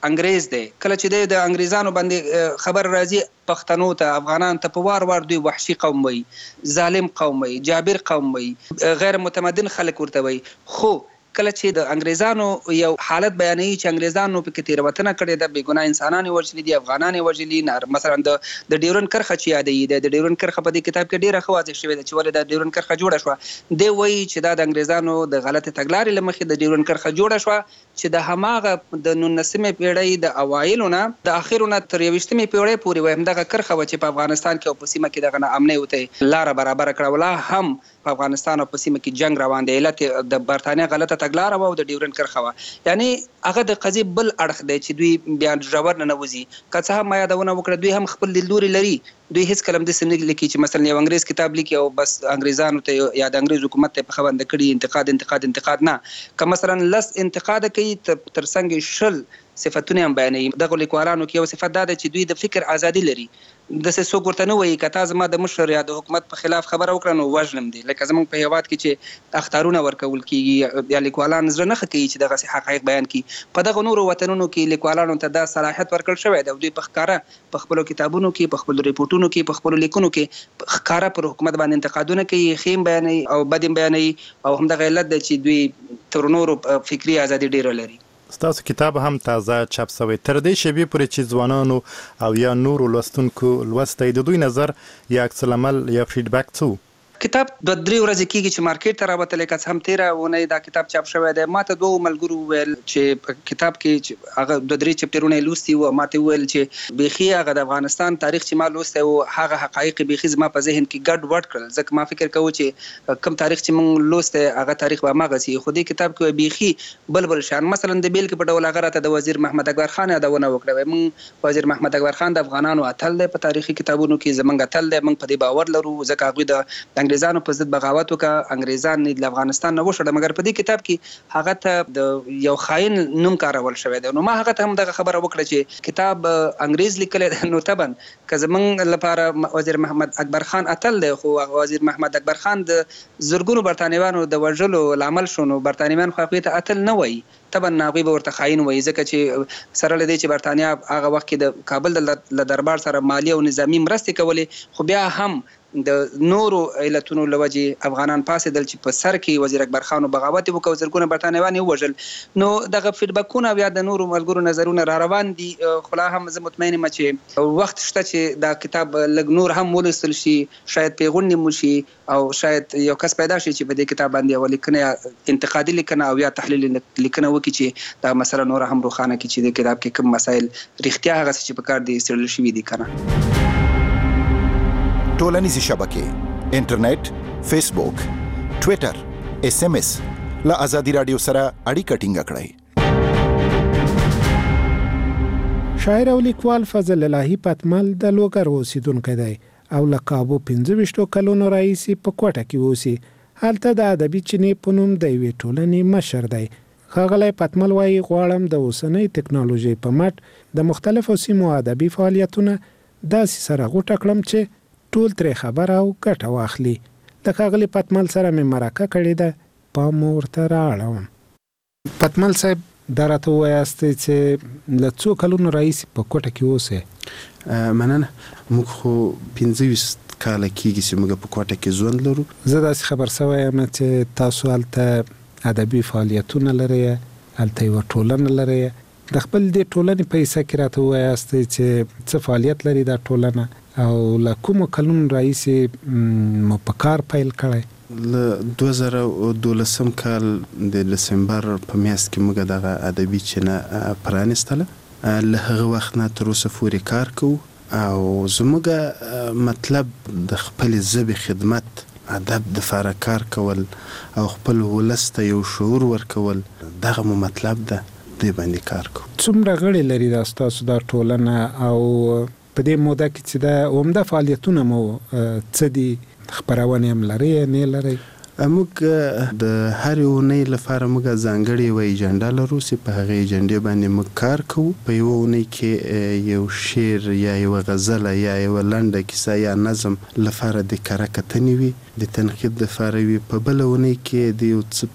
انګريز دی کله چې د انګريزانو باندې خبر راځي پښتنو ته افغانان ته په وار دوی وحشي قوم وي ظالم قوم وي جابر قوم وي غیر متمدن خلک ورته وي خو کله چې د انګريزانو یو حالت بیانوي چې انګريزانو په کې تیروتنه کړې ده بې ګناه انسانان وژلي دي افغانان وژلي مثلا د ډیورن کرښه چې یادې د ډیورن کرښه په دې کتاب کې ډیره ښه واضح شوې ده چې ولې د ډیورن کرښه جوړه شوه دی وایي چې دا د انګريزانو د غلط تګلارې له مخې د ډیورن کرښه جوړه شوه چې د هماغه د 19مې پیړۍ د اوایلو نه د اخرونه تر 20مې پیړۍ پورې وای همدغه کرښه و چې په افغانستان کې او په سیمه کې دغه ناامنۍ وته لار برابر کړه ولا هم په افغانستان او په سیمه کې جنگ روان دی علت د برتانیا غلطه تګلاره و او د ډیورن کرښه و یعنی هغه د قضیه بل اړخ دی چې دوی بیا ژور نه نوځي که څه هم یادونه وکړه دوی هم خپل لیدلوري لري دوی هیڅ کلم د سن لیکي چې مثلا یو انګريز کتاب لیکي او بس انګريزانو ته یا د انګريز حکومت ته په خوند کړي انتقاد نه که مثلا لس انتقاد کوي تر څنګه شل صفاتونه هم بیانوي دغه لیکوالانو کې یو صفت دا ده چې دوی د فکر ازادي لري د څه ورته نه وایي که تا زما د مشر یا د حکومت په خلاف خبره وکړه نو وژنم دي لکه زموږ په هیواد کې چې اخطارونه ورکول کېږي یا لیکوالان زړه نه ښه کوي چې دغسې حقایق بیان کړي په دغه نورو وطنونو کې لیکوالانو ته دا صلاحیت ورکړل شوی دی او دوی په ښکاره په خپلو کتابونو کې په خپلو ریپورټونو کې په خپلو لیکنو کې ښکاره پر حکومت باندې انتقادونه کوي ښې بیانوي او بد بیانوي او همدغه علت ده چې دوی تر نورو فکري ازادي ډیره لري ستاسو کتاب هم تازه چاپ شوی تر دې شیبې پورې چې ځوانانو او یا نورو لوستونکو لوستی د دوی نظر یا عکس العمل یا فیډبیک څه کتاب 2-3 ورځې کېږي چې مارکیټ ته راوتلی که څه هم تېره اونۍ دا کتاب چاپ شوی دی ما ته دوو ملګرو وویل چې په کتاب کې هغه 2-3 چپټرونه یې لوستي وو ما ته وویل چې بیخي هغه د افغانستان تاریخ چې ما لوستی و هغه حقایق بیخي زما په ذهن کې ګډ وډ کړل ځکه ما فکر کوو چې کوم تاریخ چې موږ لوستی هغه تاریخ به هماغسې خو دې کتاب کې بیخي بل شان مثلا د بیلګې په ډول هغه راته د وزیر محمد اکبر خان یادونه وکړه موږ وزیر محمد اکبر خان د افغانانو اتل دی په تاریخي کتابونو کې زموږ اتل دی موږ په دې باور لرو ځکه هغوی د انګریزانو په ضد بغاوت وکړه انګریزان د افغانستان نه وشړه مګر په دې کتاب کې هغه ته د یو خاين نوم کارول شوی دی نو ما هغه ته هم دغه خبره وکړه چې کتاب انګریز لیکلی نو طبعا که زموږ لپاره وزیر محمد اکبر خان اتل دی خو وزیر محمد اکبر خان د زرګونو برتانویانو د وژلو لامل شو نو برتانویان خو هغوی ته اتل نه وایي طبعا هغوی به ورته خاين وایي ځکه چې سره له دې چې برتانیا هغه وخت کې د کابل له دربار سره مالي او نظامي مرستې کولې خو بیا هم د نورو علتونو له وجې افغانان پاسېدل چې په سر کې وزیر اکبر خان بغاوت وکړ او زرګونه برتانویان یې ووژل نو دغه فیډبکونه بیا د نورو ملګرو نظرونه را روان دي خو لا هم زه مطمئن یم چې وخت شته چې دا کتاب لږ نور هم ولوستل شي شاید پیغونډې مو شي او شاید یو کس پیدا شي چې په دې کتاب باندې یوه لیکنه انتقادي لیکنه او یا تحلیل لیکنه وکړي چې دا مسله نوره هم روښانه کړي چې د کتاب کې کوم مسایل رښتیا هغسې چې په کار دي څېړل شوي دي که نه ټولنیزې شبکې انټرنیټ فیسبوک ټویټر SMS له ازادي رادیو سره اړیکه ټینګه کړئ شاعر او لیکوال فضل الهی پتمل د لوګر اوسیدونکی دی او له کابو 15 کلونو راهیسې په کوټه کې اوسي هلته د ادبي چینې په نوم د یوې ټولنې مشر دی ښاغلی پتمل وایي غواړم د اوسنۍ ټکنالوژۍ په مټ د مختلفو سیمو ادبي فعالیتونه داسې سره غوټه کړم چې ټول ترې خبره او ګټه واخلي د ښاغلي پتمل سره مې مرکه کړې ده پام ورته رااړوم پتمل صاحب دا راته ووایاستئ چې له څو کلونو راهیسې په کوټه کې اوسئ مننه موږ خو 15 کاله کېږي چې موږ په کوټه کې ژوند لرو زه داسې خبر شوی یم چې تاسو هلته ادبي فعالیتونه لرئ هلته یوه ټولنه لرئ د خپل دې ټولنې په حصه کې راته ووایاستئ چې څه فعالیت لري دا ټولنه او له کومو کلونو راهیسې مو په کار پیل کړی له 2012 کال د دسمبر په میاشت کې موږ دغه ادبي چینه پرانیستله له هغه وخت نه تر اوسه پورې کار کوو او زموږ مطلب د خپلې ژبې خدمت ادب دپاره کار کول او خپل ولس ته یو شعور ورکول دغه مو مطلب ده دوی باندې کار کوو څومره غړي لري دا ستاسو دا ټولنه او په دې موده کې چې دا عمده فعالیتونه مو څه دي خپرونې هم لرئ نه لرئ موږ د هرې اونۍ لپاره موږ ځانګړې یوه ایجنډه لرو چې په هغې ایجنډې باندې موږ کار کوو په یوه اونۍ کې یو شعر یا یوه غزله یا یوه لنډه کیسه یا نظم لپاره د کره کتنې وي د تنقید لپاره وي په بله اونۍ کې د یو څه په حق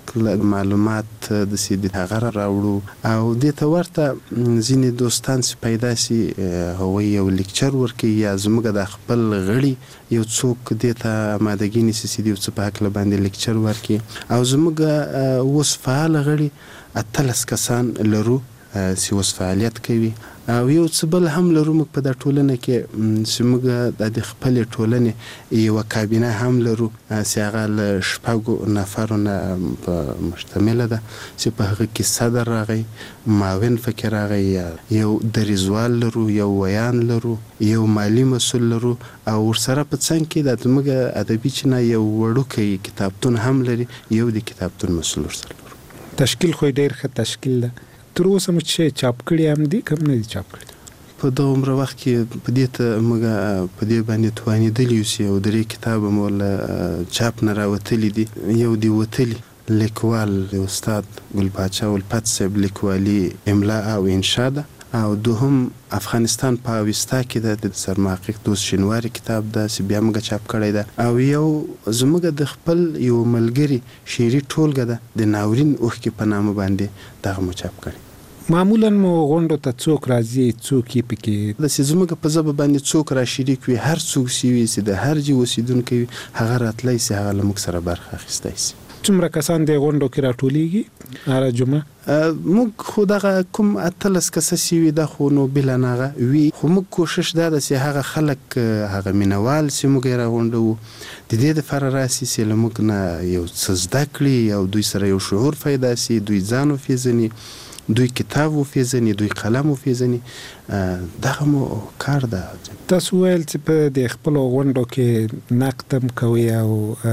معلومات د سیدی هغه راوړو او د ته ورته ځینې دوستان چې پیدا سي هغه یو لیکچر ورکي یا زموږ د خپل غړي یو څوک د ته آمادګي نشي سیدی او څه په حق باندې لیکچر ورکي او زموږ اوس فعال غړي 13 کسان لرو چې اوس فعالیت کوي او یو څه بل هم لرو موږ په د ټولنه کې چې موږ د خپل ټولنې یو کابینه هم لرو چې هغه له 6 نفرو نه مشتمله ده چې په هغه کې صدر راغی معاون فکر راغی یو دریزوال لرو یو ویان لرو یو مالی مسول لرو او ورسره په څنګ کې د موږ ادبي چنه یو وړوکی کتابتون هم لري یو د کتابتون مسول ورسره لرو تشکیل خو ډیر ښه تشکیل ده تر اوسه مو چې چاپ کړی هم دي کوم نه دي چاپ کړی په دا عمر وخت کې په دې ته موږ په دې باندې توانېدلی اوسو او درې کتاب مو له چاپ نه راوتلی دي یو دی وتلی لیکوال د استاد ګل باچا ولپت صاحب لیکوالي املا او انشاء ده او دوهم افغانستان په اوستا کې د سرمحقق دوست شینواری کتاب ده چې بیا موږ چاپ کړی ده او یو زموږ د خپل یو ملګری شعري ټولګه ده د ناورین اوښکې په نامه باندې دغه مو چاپ کړی معمولا مو غونډو ته څوک راځي څوک یې پکې د زموږ په ژبه باندې څوک را شریک وي هر څوک چې د هر ځای اوسیدونکی هغه راتلی سي هغه له موږ سره برخه اخیستی سي څومره کسان د غونډو کې راټولیږي هر جمعه موږ خو دغه کوم 13 کسه سیوي د خو نو بل نه وی خو موږ کوشش دا د سي هغه خلک هغه مینوال چې موږ را غونډو د دې د فراراسي چې موږ نه یو څه زده کړی او دوی سره یو شعور پیدا سي دوی ځانو فیزني دوی کتاب وفیزني دوی قلم وفیزني دغه مو کار ده تاسو ویل چې په د خپل غونډو کې نقد کوي او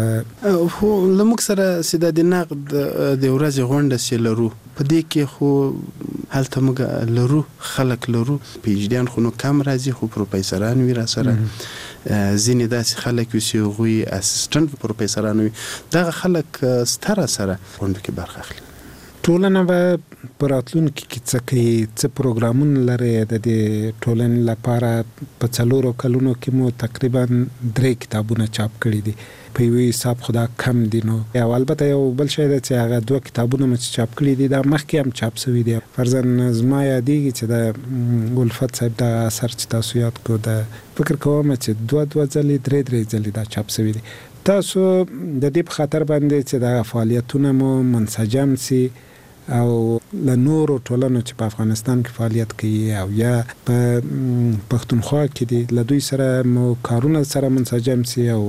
خو لمک سره سیده د نقد د ورځې غونډه سي لرو په دې کې خو هلته موږ لرو خلک لرو پی ایچ ډیان خو نو کم راځي خو پروفیسوران وی را سره ځینې داسې خلک وي چې هغوی اسسټنټ پروفیسوران وي دغه خلک ستره سره غونډو کې برخه اخلي ټولنه به په راتلونکي کې څه کوي څه پروګرامونه لري د دې ټولنې لپاره په 4 کلونو کې مو تقریبا 3 کتابونه چاپ کړي دي په یوه حساب خدا کم دي نو او البته یو بل شی دی چې هغه 2 کتابونه مو چاپ کړي دي دا مخکې هم چاپ شوي دي فرضاً زما یادېږي چې د ولفت صاحب د اثر چې تاسو یاد کو د فکر کوم چې 2 ځلې 3 ځلې دا چاپ شوي دي تاسو د دې په خاطر باندې چې د فعالیتونو مو منسجم سي او له نورو ټولنو چې په افغانستان کې فعالیت کوي او یا په پښتونخوا کې دي له دوی سره مو کارونه سره منسجم سي او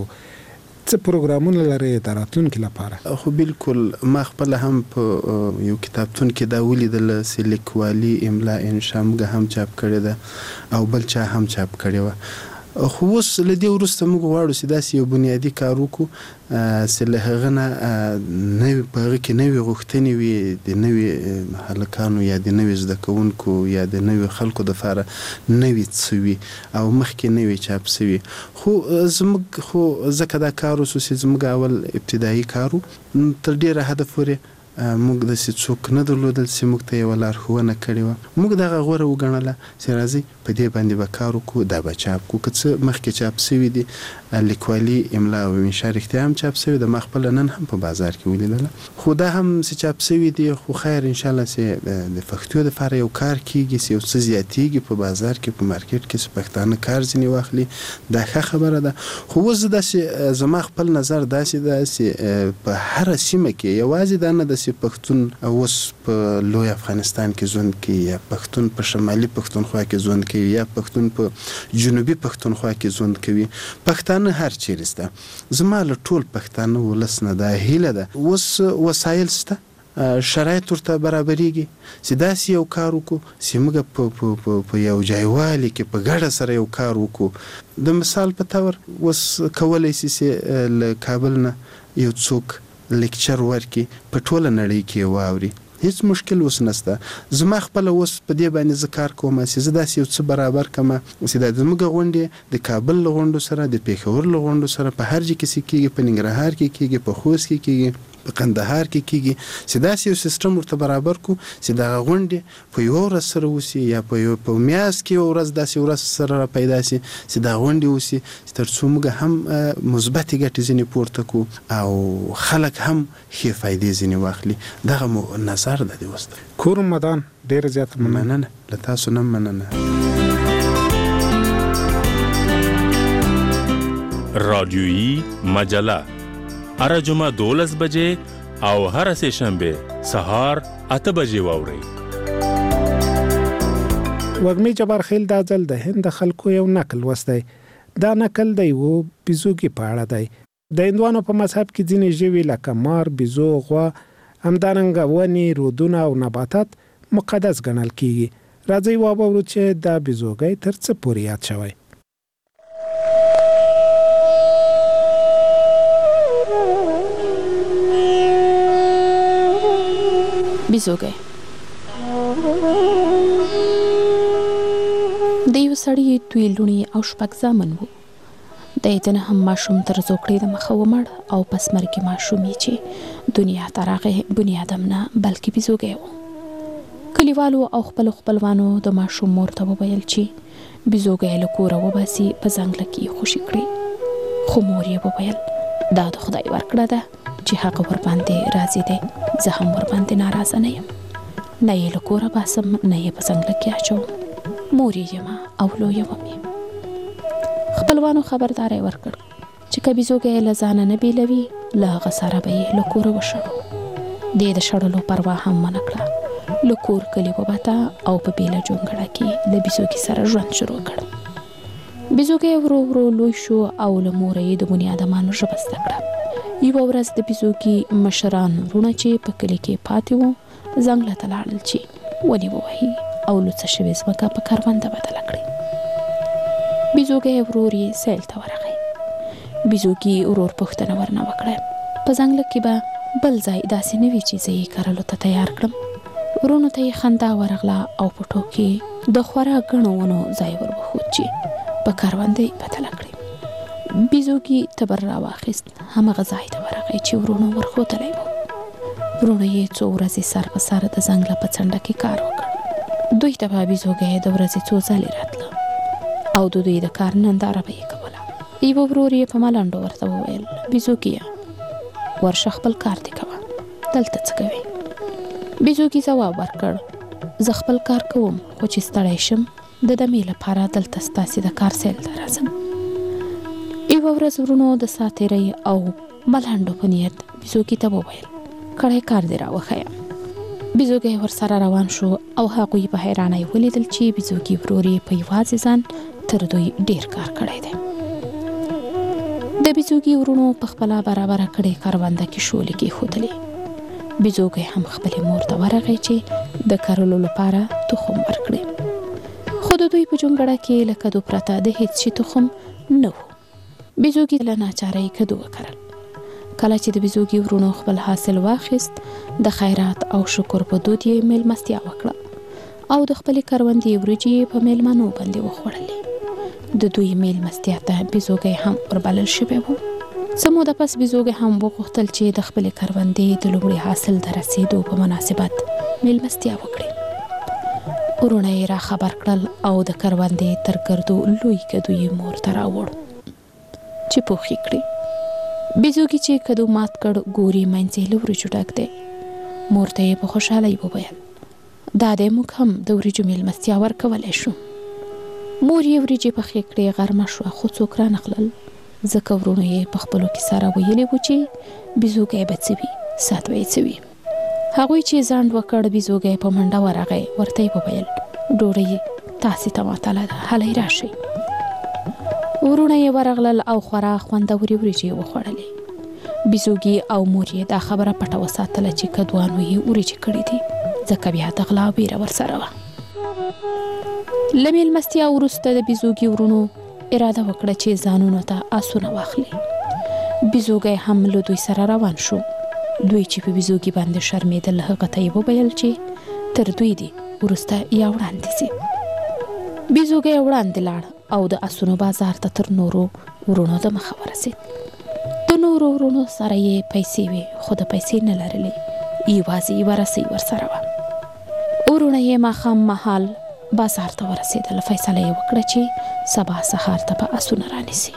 څه پروګرامونه لري د راتلونکي لپاره خو بالکل ما خپل هم په یو کتابتون کې دا ولیدل چې لیکوالي املا انشاء موږ هم چاپ کړی ده او بل چا هم چاپ کړی و خو اوس له دې وروسته موږ غواړو چې داسې یو بنیادي کار وکړو چې له هغه نه نوې په هغه کې نوې غوښتنې وي د نوې هلکانو یا د نوې زده کوونکو یا د نوې خلکو دپاره نوې څه وي او مخکې نوې چاپ شوي خو زموږ خو ځکه دا کار اوسو چې زموږ اول ابتدایي کار و تر ډېره حده پورې موږ داسې څوک نه درلودل چې موږ ته یوه لارښوونه کړې وه موږ دغه غوره وګڼله چې راځئ په دې باندې به کار وکړو دا به چاپ کړو که څه مخکې چاپ شوي دي لیکوالي املا او انشاء رښتیا هم چاپ شوي ده ما خپله نن هم په بازار کې ولیدله خو دا هم چې چاپ شوي دي خو خیر انشاءالله چې د پښتو دپاره یو کار کېږي چې یو څه زیاتېږي په بازار کې په مارکیټ کې چې پښتانه کار ځینې واخلي دا ښه خبره ده خو اوس داسې زما خپل نظر داسې ده چې په هره سیمه کې یوازې دا نه ده چې پښتون اوس په لوی افغانستان کې ژوند کوي یا پښتون په شمالي پښتونخوا کې ژوند کوي یا پښتون په جنوبي پښتونخوا کې ژوند کوي پښتانه هر چیرې شته زما له ټول پښتانه ولس نه دا هیله ده اوس وسایل شته شرایط ورته برابرېږي چې داسې یو کار وکړو چې موږ په یو ځایوالي کې په ګډه سره یو کار وکړو د مثال په طور اوس کولی شي چې له کابل نه یو څوک لیکچر ورکړي په ټوله نړۍ کې واوري هیڅ مشکل اوس نشته زما خپل اوس په دې باندې زه کار کوم چې زه داسې یو څه برابر کړم چې د زموږ غونډې د کابل له غونډو سره د پېښور له غونډو سره په هر ځای کې کېږي په ننګرهار کې کېږي په خوست کې کېږي په قندهار کې کیږي چې داسې یو سیستم ورته برابر کو چې د غونډې په یو ورځ سره وسی یا په میاس کې یو ورځ داسې ورځ سره پیدا شي چې د غونډې وسی تر څو موږ هم مثبت ګټې ځینې پورته کو او خلک هم ښې فایدې ځینې واخلي. دغه نظر د دې وسته کور مدان ډیر زیات مننه له تاسو نه مننه. رادیویی مجله هر جمعه 12 بجې او هر سه شنبه سهار 8 بجې واورئ. وګمی جبار خیل دا ځل د هند خلکو یو نقل وستی. دا نقل دی وو بيزوګي پاړه دی. د هندوانو په مذهب کې ځینې ژوي لکه مار، بيزو، غوا، همدارنګه ونې، رودونه او نباتات مقدس ګڼل کیږي. راځي واورو چې دا بيزوګي تر څه پورې یاد شوی. بيزوګي د یو سړي دوی لونی او شپږ زامن وو. د دې هم ماشوم تر زوکړې د مخه ومړ او پس مرګ ماشومې چې دنیا ته راغی بني آدم نه بلکې بيزوګي وو. کلیوالو او خپلوانو د ماشوم مور ته وویل چې بيزوګي له کوره وباسي په ځنګل کې خوشي کړي. خو مور یې وویل دا د خدای ورکړه ده چې هغه ور باندې راضي دی. زه هم ور باندې ناراضه نه یم. نه یې له کوره باسم نه یې په ځنګل کې اچوم. مور یې یم او لویه وم یې. خپلوانو خبرداری ورکړ چې که بيزوګي له ځانه نه بیلوي له هغه سره به یې له کوره وشړو. دې د شړلو پروا هم ونه کړه. له کور کلي وباته او په بیله جونګړه کې له بيزوګي سره ژوند شروع کړ. بيزوګي ورو ورو لوی شو او له مور یې د بني آدمانو ژبه زده کړه. یو ورځ د بيزوګي مشران ورونه چې په کلی کې پاتې وو ځنګل ته لاړل چې ونې ووهي او لوڅه شوې ځمکه په کرونده بدله کړي. بيزوګي ورور یې سیل ته ورغی. بيزوګي ورور پوښتنه ورنه وکړه په ځنګل کې به بل ځای داسې نوي چیزې یې کرلو ته تیار کړم. ورونو ته یې خندا ورغله او په ټوکې د خورا ګڼو ونو ځای ور وښود چې په کرونده یې بدله کړي. بيزوګي تبر راواخیست. همغه ځای ته ورغی چې ورونو ورخوتلی وو. ورونو یې څو ورځې سر په سر د ځنګله په څنډه کې کار وکړ. دوی ته به بيزوګي د ورځې څو ځلې راتله او د دوی د کار ننداره به یې کوله. یو ورور یې په ملنډو ورته وویل بيزوګي ورشه خپل کار دې کوه دلته څه کوې. بيزوګي ځواب ورکړ زه خپل کار کوم خو چې ستړی شم د دمې لپاره دلته ستاسې د کار سیل ته راځم. یو ورځ ورونو د ساتیرۍ او ملنډو په نیت بيزوګي ته وویل کړی کار دې راوښیه. بيزوګي ورسره روان شو او هغوی په حیرانۍ ولیدل چې بيزوګي ورور یې په یوازې ځان تر دوی ډیر کار کړی دی. د بيزوګي ورونو په خپله برابره کړې کرونده کې شولې کېښودلې. بيزوګي هم خپلې مور ته ورغی چې د کرلو لپاره تخم ورکړي. خو د دوی په جونګړه کې له کدو پرته د هیڅ شي تخم نه و. بيزوګي له ناچارۍ کدو وکرل. کله چې د بيزوګي ورونو خپل حاصل واخیست د خیرات او شکر په دود یې میلمستیا وکړه او د خپلې کروندې وریجې په میلمنو باندې وخوړلې. د دوی میلمستیا ته بيزوګي هم وربلل شوی و. څه موده پس بيزوګي هم وغوښتل چې د خپلې کروندې د لومړي حاصل د رسېدو په مناسبت میلمستیا وکړي. ورونه یې را خبر کړل او د کروندې تر ګردو لوی کدو یې مور ته راوړ چې پوخې کړي. بيزوګي چې کدو مات کړ ګوري منځ له وریجو ډک دی. مور ته یې په خوشحالۍ وویل دا دی موږ هم د وریجو میلمستیا ورکولی شو. مور یې وریجې پخې کړې غرمه شوه خو څوک رانغلل ځکه ورونو یې په خپلو کې سره ویلي وو چې بيزوګي به څه وي سات به یې څه وي. هغوی چې ځنډ وکړ بيزوګي په منډه ورغی. ورته یې وویل ډوډۍ تاسې ته معطله ده هلئ راشئ. ورونه یې ورغلل او خورا خوندورې وریجې وخوړلې. بيزوګي او مور یې دا خبره پټه وساتله چې کدوانو یې وریجې کړې دي ځکه بیا د غلا ویره ورسره وه. له میلمستیا وروسته د بيزوګي ورونو اراده وکړه چې ځانونو ته آسونه واخلي. بيزوګي هم له دوی سره روان شو. دوی چې په بيزوګي باندې شرمېدل هغه ته یې وویل چې تر دوی دي وروسته یا وړاندې سي. بيزوګي وړاندې لاړ او د آسونو بازار ته تر نورو ورونو د مخه ورسېد. د نورو ورونو سره یې پیسې وي خو د پیسې نه لرلې یوازې یوه رسۍ ورسره وه. ورونه یې ماښام مهال بازار ته ورسېدل. فیصله یې وکړه چې سبا سهار ته به اسونه رانیسي.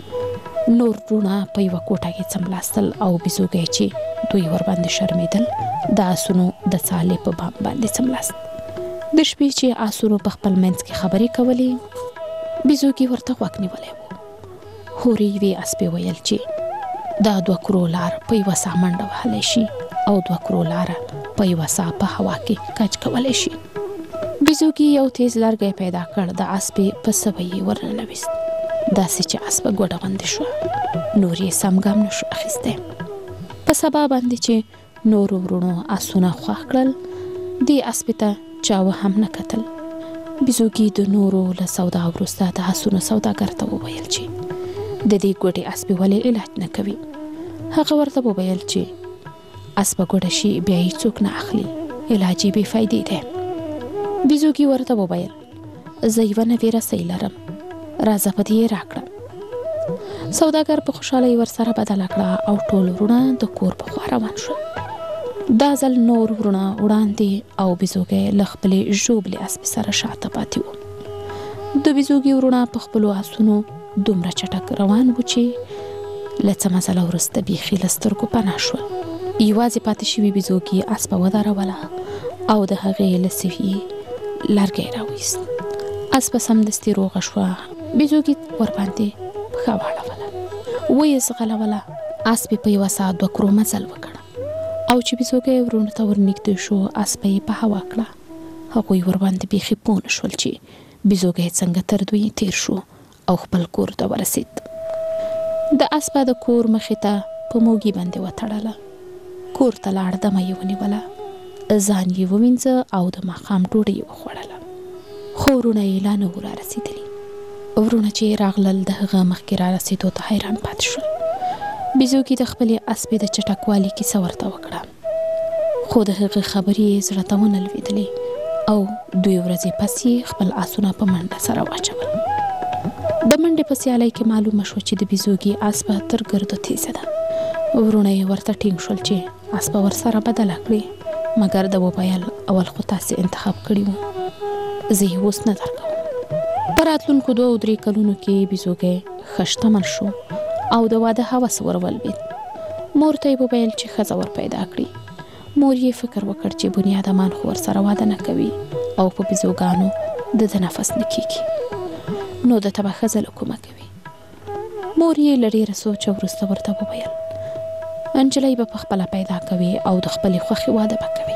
نور ورونه په یوه کوټه کې څملاستل او بیزوګی چې دوی ورباندې شرمېدل د اسونو د څالې په بام باندې څملاست. د شپې چې اسونو په خپل منځ کې خبرې کولې بیزوګي ورته غوږ نیولی و. هورې یوې اسپې ویل چې دا 2 کرو لار په یوه ساه منډه وهلی شي او 2 کرو لاره په یوه ساه په هوا کې کج کولی شي. بیزوګي یو تیز لرګی پیدا کړ. د اسپې په سوی یې ورننویست داسې چې اسپه ګوډه غوندې شوه. نور یې سم ګام نشو اخیستی. په سبا باندې چې نورو ورونو اسونه خوښ کړل دې اسپې ته چاوه هم نه کتل. بیزوګي د نورو له سودا وروسته د اسونو سوداګر ته وویل چې د دې ګوډې اسپې ولې علاج نه کوي. هغه ورته وویل چې اسپه ګوډه شي بیا یې څوک نه اخلي، علاج یې بې فایدې دی. بیزوګي ورته وویل زه یوه نوې رسۍ لرم، راځه په دې یې راکړه. سوداګر په خوشحالۍ ورسره بدله کړه او ټول ورونه د کور په خوا روان شول. دا ځل نور ورونه وړاندې او بیزوګی له خپلې ژوبلې اسپې سره شاته پاتې وو. د بیزوګي ورونه په خپلو اسونو دومره چټک روان وو چې له څه مزله وروسته بیخي له سترګو پناه شول. یوازې پاتې شوي بیزوګي اسپه ودروله او د هغې له سویې لرګی راویست. اسپه سمدستي روغه شوه. بیزوګي ورباندې پښه واړوله، ویې ځغلوله. اسپې په یوه ساعت 2 کرو مزل وکړ او چې بیزوګی ورونو ته ورنږدې شو اسپه یې په هوا کړه. هغوی ورباندې بیخي پوه نه شول چې بیزوګی څنګه تر دوی تیر شو او خپل کور ته ورسید. د اسپه د کور مخې ته په موږي باندې وتړله. کور ته لاړ، دمه یې ونیوله، ځان یې ووینځه او د ماښام ډوډۍ یې وخوړله. خو ورونه یې لا نه وو رارسېدلي. ورونه چې راغلل د هغه مخکې رارسېدو ته حیران پاتې شول. بیزوګي د خپلې اسپې د چټکوالي کیسه ورته وکړه، خو د هغې خبرې یې زړه ته ونه لوېدلې او 2 ورځې پس یې خپل اسونه په منډه سره واچول. د منډې په سیالۍ کې معلومه شوه چې د بیزوګي اسپه تر ګردو تیزه ده. ورونه یې ورته ټینګ شول چې اسپه ورسره بدله کړي، مګر د وویل اول خو تاسې انتخاب کړي وو، زه یې اوس نه درکوم. په راتلونکو 2-3 کلونو کې بیزوګی ښه شتمن شو او د واده هوس ورولوېد. مور ته یې وویل چې ښځه ور پیدا کړي. مور یې فکر وکړ چې بنیادمان خو ورسره واده نه کوي او په بیزوګانو د نفس نه کېږي، نو د تبه ښځه له کومه کوي. مور یې له ډېره سوچه وروسته ورته وویل نجلۍ به په خپله پیدا کوي او د خپلې خوښې واده به کوي.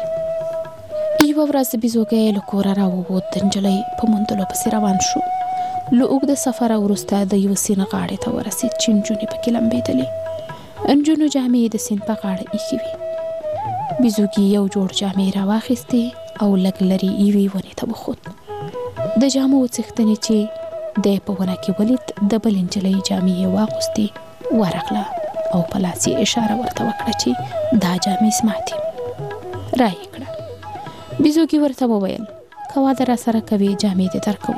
یوه ورځ بیزوګی له کوره راووت، د نجلۍ په موندلو پسې روان شو. له اوږده سفره وروسته د یوه سیند غاړې ته ورسېد چې نجونې پکې لمبېدلې. نجونو جامې د سیند په غاړه ایښې وې. بیزوګي یو جوړ جامې راواخیستې او لږ لرې یوې ونې ته وخوت. د جامو څښتنې چې دی په ونه کې ولید، د بلې نجلۍ جامې یې واغوستې، ورغله او په لاس یې اشاره ورته وکړه چې دا جامې زما دي، را یې کړه. بیزوګي ورته وویل که واده راسره کوې جامې دې درکوم.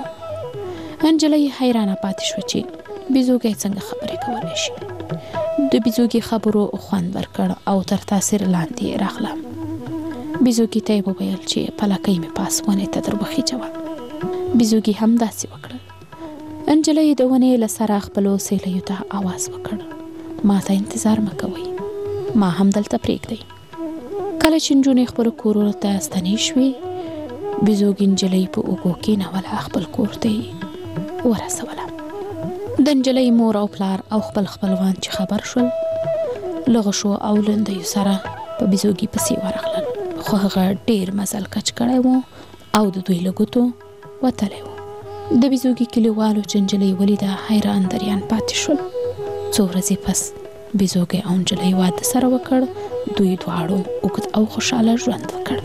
نجلۍ حیرانه پاتې شوه چې بیزوګی څنګه خبرې کولی شي. د بیزوګي خبرو خوند ورکړ او تر تاثیر لاندې راغله. بیزوګي ته یې وویل چې پلکۍ مې پاس ونې ته در وخیژوه. بیزوګي هم داسې وکړل. نجلۍ د ونې له سره خپلو سیلیو ته آواز وکړ ما ته انتظار مه کوئ، ما هم دلته پرېږدئ. کله چې نجونې خپلو کورونو ته ستنې شوې، بیزوګي نجلۍ په اوږو کېنوله، خپل کور ته یې ورسوله. د نجلۍ مور او پلار او خپل خپلوان چې خبر شول له غشو او لنډیو سره په بیزوګي پسې ورغلل، خو هغه ډېر مزل کچ کړی و او د دوی له ګوتو وتلی و. د بیزوګي کلیوالو چې نجلۍ ولیده حیران دریان پاتې شول. څو ورځې پس بیزوګی او نجلۍ واده سره وکړ. دوی دواړو اوږد او خوشحاله ژوند وکړ.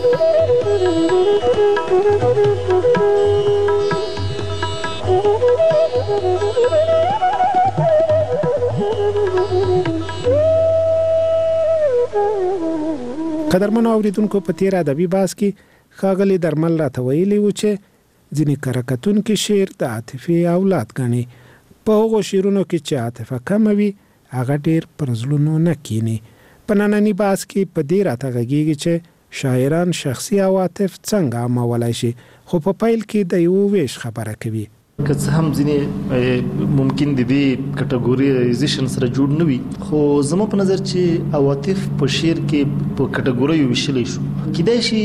قدرمنو اوریدونکو، په تیر ادبي بحث کې ښاغلي درمل راته ویلي و چې ځینې کره کتونکي شعر د عاطفې اولاد ګڼي. په هغو شعرونو کې چې عاطفه کمه وي هغه ډیر پر زړونو نه کینی. په نننی بحث کې په دې راته غږیږي چې شاعران شخصي عواطف څنګه عامولای شي، خو په پیل کې د یو ویش خبره کوي. که څه هم ځینې ممکن د دې کټګوریزیشن سره جوړ نه وي، خو زما په نظر چې عواطف په شعر کې په کټګوریو ویشلی شو. کیدای شي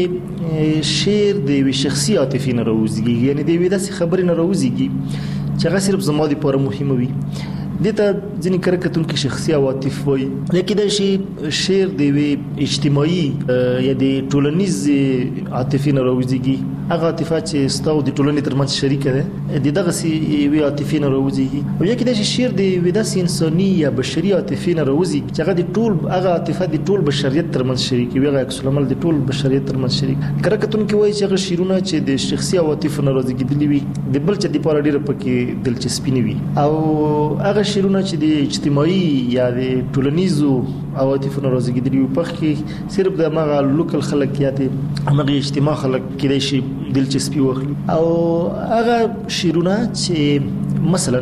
چې شعر د یوې شخصي عاطفې نه راوزېږي، یعنې د یوې داسې خبرې نه راوزېږي چې هغه صرف زما دپاره مهمه وي. دې ته ځینې کره کتونکي شخصي عواطف وایي. یا کیدای شي شعر د یوې اجتماعي یا د ټولنیزې عاطفې نه راوزېږي، هغه عاطفه چې ستا او د ټولنې ترمنځ شریکه ده د دغسې یوې عاطفې نه راوزېږي. او یا کیدای شي شعر د یوې داسې انساني یا بشري عاطفې نه راوزېږي چې هغه د ټول هغه عاطفه د ټول بشریت ترمنځ شریک وي، هغه عکس العمل د ټول بشریت ترمنځ شریک. کره کتونکي وایي چې هغه شعرونه چې د شخصي عواطفو نه راوزېږېدلي وي د بل چا دپاره ډېره پکې دلچسپي نه وي، او هغه شعرونه چې د اجتماعي یا د ټولنیزو عواطفو نه راوزېږېدلي وي په کې صرف د هماغه لوکل خلک یا د همغې اجتماع خلک کیدای شي دلچسپي واخلي. او هغه شعرونه چې مثلا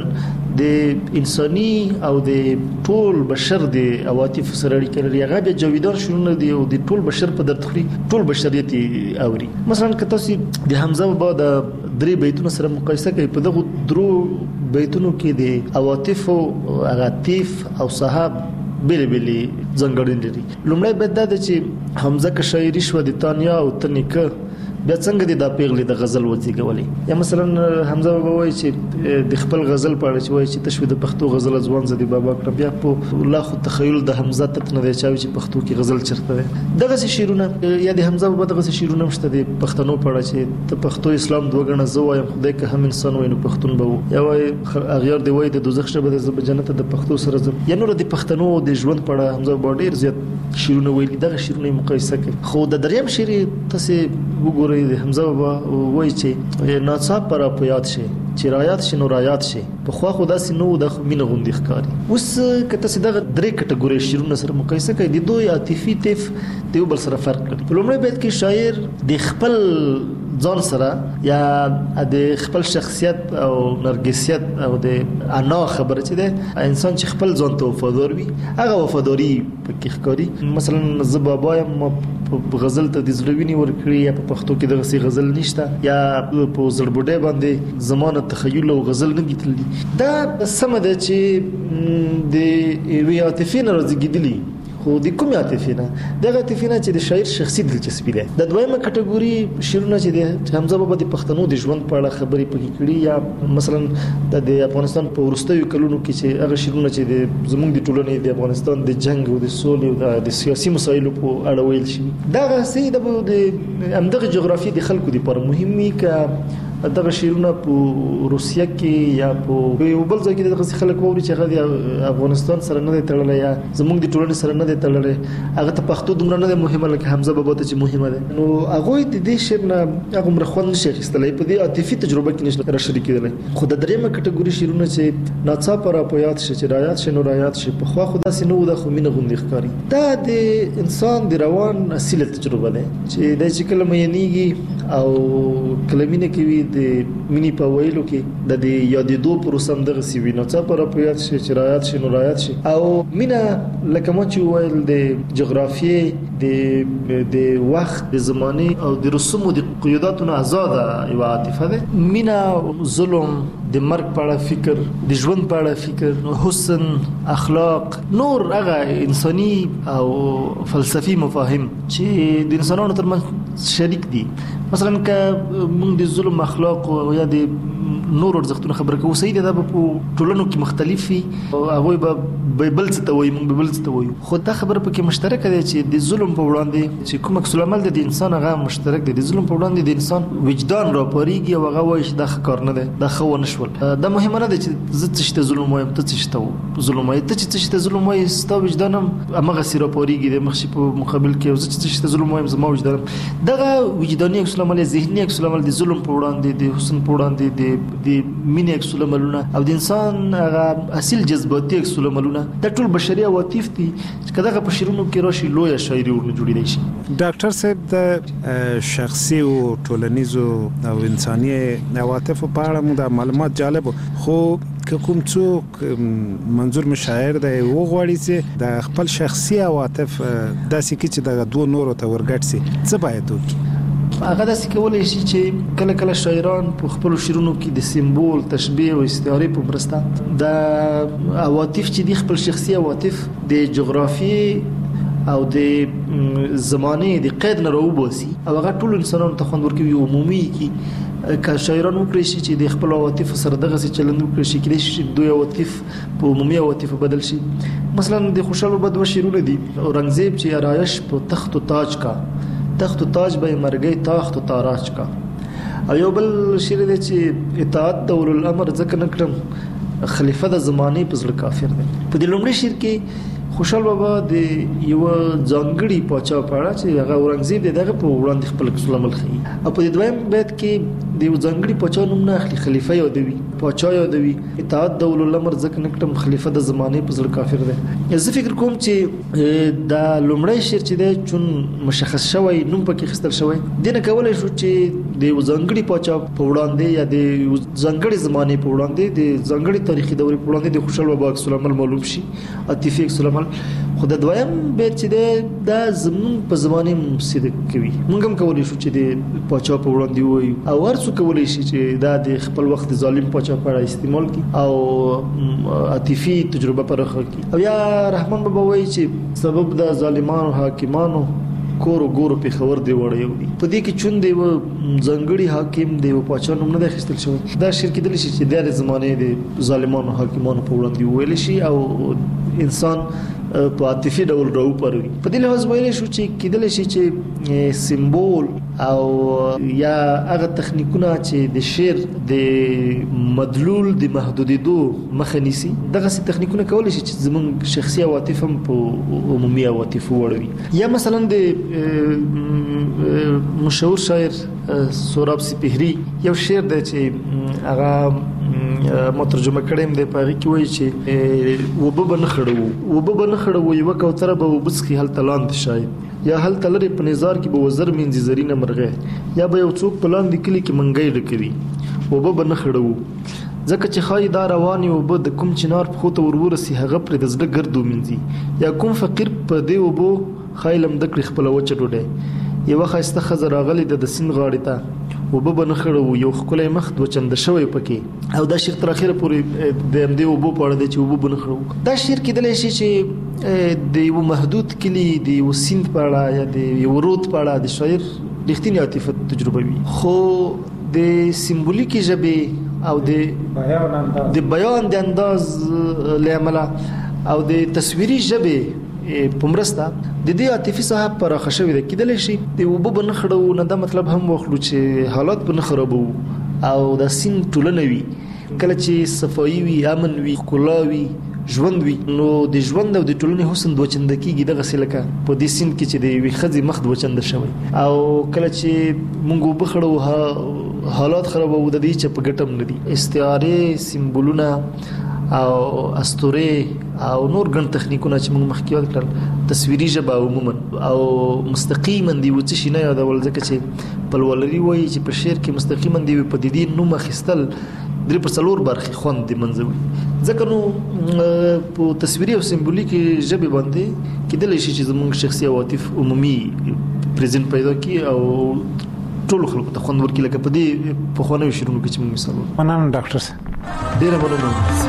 د انساني او د ټول بشر د عواطف سره اړیکه لري، هغه بیا جاویدان شعرونه دي او د ټول بشر په درد خوري، ټول بشریت اوري. مثلا که تاسو د حمزه بابا د 3 بیتونو سره مقایسه کوي، په دغه 3 بیتونو کې د عواطف او عاطف او صحاب بیلې ځانګړنې لري. لومړی بیت دا دی چې حمزه که شاعري شوه د تانیا او تنیکه بیا څنګه د دا پیغلې د غزل وځيګولې. یا مثلا حمزه بابا وایي چې د خپل غزل په اړه چې وایي چې تشوي د پښتو غزل ځوان زدي بابا کړ، بیا په لا خو تخیل د حمزه تت نه دی چاوي چې پښتو کې غزل چرته دی. دغه شعرونه یا د حمزه بابا دغه شعرونه مشته د پښتنو په اړه چې ته پښتو اسلام دوه غنه زو وایم خدای که هم انسان وای نو پښتون به یا وای اغیار دی وای د دوزخ شبه د جنت د پښتو سره زم. یا نور د پښتنو د ژوند په اړه حمزه بابا ډیر زیات شعرونه ویلي، دغه شعرونه مقایسه کوي. خو د دریم شعر تاسو وګورئ د حمزه بابا وایي چې ناڅاپ پر په یاد شي چې رایات شي نو رایات شي، په خوا خو داسې نو د مینه غوندې ښکاري. اوس که تاسو دغه 3 کټګوري شعرونه سره مقایسه کوئ، د دوی عاطفي طیف د یو بل سره فرق لري. په لومړي بیت کې شاعر د خپل ځان سره یا د خپل شخصیت او نرګسیت او د انا خبره چې ده انسان چې خپل ځان ته وفادار وي هغه وفاداری پکې ښکاري. مثلا زه بابا یم په غزل ته د زړه وینې ورکړي، یا په پښتو کې دغسې غزل نشته، یا په زړبوډۍ باندې زمانه تخیل او غزل نه دي تللي. دا سمه ده چې د یوې عاطفې نه رازېږېدلي، خو د کومې عاطفې نه؟ دغه عاطفې نه چې د شاعر شخصي دلچسپي ده. د دویمه کټګوري شعرونه چې د حمزه بابا د پښتنو د ژوند په اړه خبرې پکې کړي، یا مثلا د افغانستان په وروستیو کلونو کې چې هغه شعرونه چې د زموږ د ټولنې د افغانستان د جنگ او د سولې او د سیاسي مسایلو په اړه ویل شي، دغه سي د همدغه جغرافیې د خلکو لپاره مهم وي. که دغه شعرونه په روسیه کې یا په یو بل ځای کې دغه خلک ووري چې هغه د افغانستان سره نه دی تړلی یا زموږ د ټولنې سره نه دی تړلی، هغه ته پښتو دومره نه دی مهمه لکه حمزه بابا ته چې مهمه ده، نو هغوی د دې شعر نه هغومره خوند نشي اخیستلی، په دې عاطفي تجربه کې نشي راشریکېدلی. خو د دریمه کټګوري شعرونه چې ناڅاپه را په یاد شي چې رایات شي نو رایات شي، په خوا خو داسې نه و ده خو مینه غوندې ښکاري. دا د انسان د روان اصیله تجربه ده چې دا چې کله مینېږي او کله مینه کوي د مینی په ویلو کې د یادېدو پروسه هم دغسې وي، ناڅاپه را په یاد شي چې رایات شي نو رایات شي. او مینه لکه ما چې وویل د جغرافیې د وخت د زمانې او د رسومو د قیوداتو نه آزاده یوه عاطفه ده. مینه ظلم، د مرګ په اړه فکر، د ژوند په اړه فکر، حسن، اخلاق، نور هغه انساني او فلسفي مفاهیم چې د انسانانو ترمنځ شریک دي. مثلا که موږ د ظلم، اخلاق او یا د نور ارزښتونو خبره کوو، صحیح ده دا به په ټولنو کې مختلف وي، هغوی به بل څه ته وایي، موږ به بل څه ته وایو، خو دا خبره پکې مشترکه ده چې د ظلم په وړاندې چې کوم عکس العمل د انسان هغه مشترک دی. د ظلم په وړاندې د انسان وجدان راپارېږي او هغه وایي چې دا ښه کار نه دی، دا ښه ونه شول. دا مهمه نه ده چې زه څه شي ته ظلم وایم، ته څه شي ته ظلم وایې، ته چې څه شي ته ظلم وایې ستا وجدان هم همغسې راپارېږي د مخ شي په مقابل کې، او زه چې څه شي ته ظلم وایم زما وجدان هم دغه وجداني عکس العمل، ذهني عکس العمل د ظلم په وړاندې، د حسن په وړاندې، د چې د مینې عکس العملونه او د انسان هغه اصل جذباتي عکس العملونه د ټول بشري عواطف دي چې کله په شعرونو کې راشي لوی شاعري ورنه جوړیدای شي. ډاکټر صاحب د شخصي او ټولنیزو او انساني عواطف په اړه مو د معلومات جالب خو کوم څوک منظور مشاعر دی وغواړي چې د خپل شخصي عواطف داسې کې چې د دوه نورو ته ورګټ سي څه باید وکړي؟ هغه داسې کولای شي چې کله کله شاعران په خپل شعرونو کې د سیمبول تشبیه او استعارې په مرسته د عواطف چې د خپل شخصي عواطف د جغرافي او د زمانه د قید نه راوباسي او هغه ټول انسانانو ته خوند ورکوي عمومي کې که شاعران وکړي شي چې د خپل عواطف سره دغه څه چلند وکړي شي کله چې دوی عواطف په عمومي عواطف بدل شي. مثلا د خوشحال بد وشیرونه دي اورنګزیب چې رایش په تخت و تاج کا تخت و تاج به مرګي تاخت و تاراج کا او یو بل شعر دی چې اطاعت د اول الامر ځکه نکړم خلیفہ د زمانه په ځل کافر دی. په دې لومړي شعر کې خوشحال بابا د یو ځانګړي پاچا په اړه چې هغه اورنګزیب دی دغه په وړاندې خپل عکس العمل ښيي او په دې دویم بیت کې د یو ځانګړي پاچا نوم نه اخلي خلیفہ یادوي پاچا یادوي اطاعت د اول الامر ځکه نکټم خلیفہ د زمانه په ځل کافر دی. زه فکر کوم چې د لومړی شعر چې دی چون مشخص شوی نوم پکې خستل شوی دنه کولای شو چې د یو ځانګړي پاچا په وړاندې یا د یو ځانګړي زمانه په وړاندې د ځانګړي تاریخي دورې په وړاندې د خوشحال بابا عکس العمل معلوم شي عاطفي عکس العمل. خو د دویم بیت چې دی دا زمون په زمانه مصدق کوي موږ هم کولای شو چې د پاچا په وړاندې وایو او ورڅو کولای شي چې دا د خپل وخت ظالم پاچا په اړه استعمال کړي او عاطفي تجربه پرخه کړي او یا رحمان بابا وایي چې سبب د ظالمانو حاکمانو کورو ګورو په خبر دی وړیو دي په دې کې چون دی ځنګړي حاکم دی پاچا نوم نه خستل شوی دا شعر کې دلی شي چې د زمانه د ظالمانو حاکمانو په وړاندې ویل شي او انسان په عاطفي ډول راو پروي. په دې لحاظ ویل شو چې کېدل شي چې سیمبول او یا هغه تخنیکونه چې د شعر د مدلول د محدودیدو مخه نیسي دغه سي تخنیکونه کول شي چې زمون شخصي عواطف هم په عمومي عواطف وړوي. یا مثلا د مشهور شاعر سوراب سپهري یو شعر دی چې هغه ما ترجمه کړم د پاره کې وایي چې وببن خړو یو کوتره به وبسخي هل تلاند شاید یا هل تلری په نظر کې به وزر منځ زرینه مرغه یا به یو څوک پلان د کلی کې منګي ډکوي وببن خړو ځکه چې خای دا رواني وب د کوم چنار په خوته ورورسي هغه پر د زړه ګردو منځي یا کوم فقیر په دی وبو خایلم د کړ خپل وچ ډوډۍ یو خاسته خزر غلي د سین غاړی ته وببن خړو یو خلای مخ د چند شوی پکې او دا شعر تر اخره پورې د ام دی وبو په اړه د چې وببن خړو دا شعر کې دلې شي چې د یو محدود کلی د یو سیند په اړه یا د یو رود په اړه د شاعر رښتینی عاطفه تجربه وي خو د سیمبولیک ژبه او د بیان د انداز لامل او د تصویري ژبه په مرسته د دې عاطفي صاحب پر خښوي د کېدل شي د وبو نه خړو نه دا مطلب هم وخلو چې حالات به نه خرابو او د سین ټولنوي کله چې صفایي وي امن وي کلاوي ژوند وي نو د ژوند او د ټولنې حسن دوچند کیږي دغه سلکه په دې سین کې چې د وی خزي مخ دوچند شوی او کله چې مونږ بخړو حالات خرابو د دې چې په ګټم ندي استعاره سیمبولونه او اسطوره او نور ګڼ تخنیکونه چې موږ مخکې وکړل تصویري ژبه عموما او مستقیما دی وڅ شي نه یادول ځکه چې پلولري وایي چې په شعر کې مستقیما دی په دې نوم خستل درې پر څلور برخې خوند دی منځوي ځکه نو په تصویري او سمبولیک ژبه باندې کېدل شي چې زموږ شخصي عواطف عمومي پریزنټ پیدا کی او ټول خلکو ته خوند ورکړي لکه په دې په خوانو شعرونو کې چې موږ مثال مننه ډاکټر صاحب ډیره مننه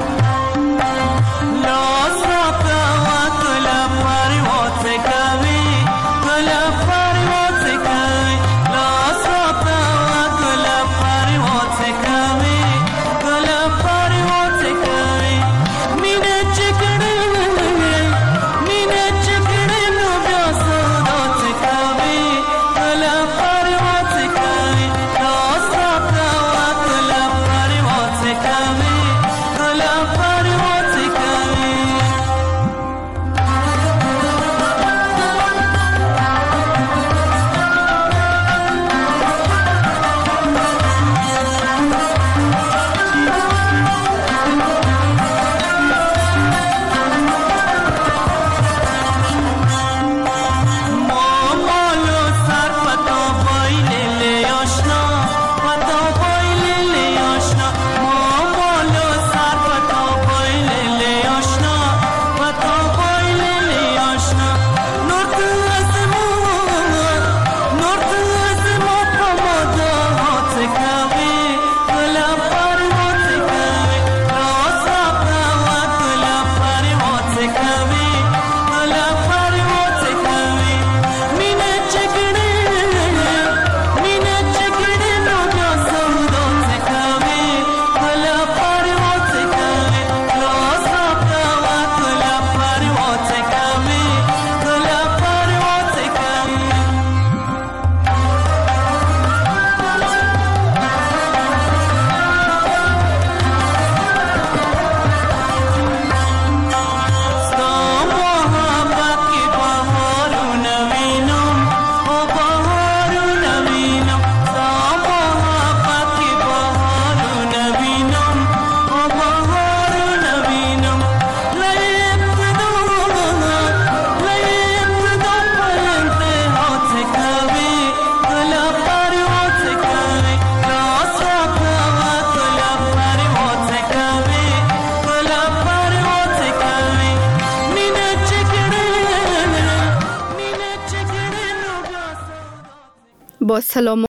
والسلام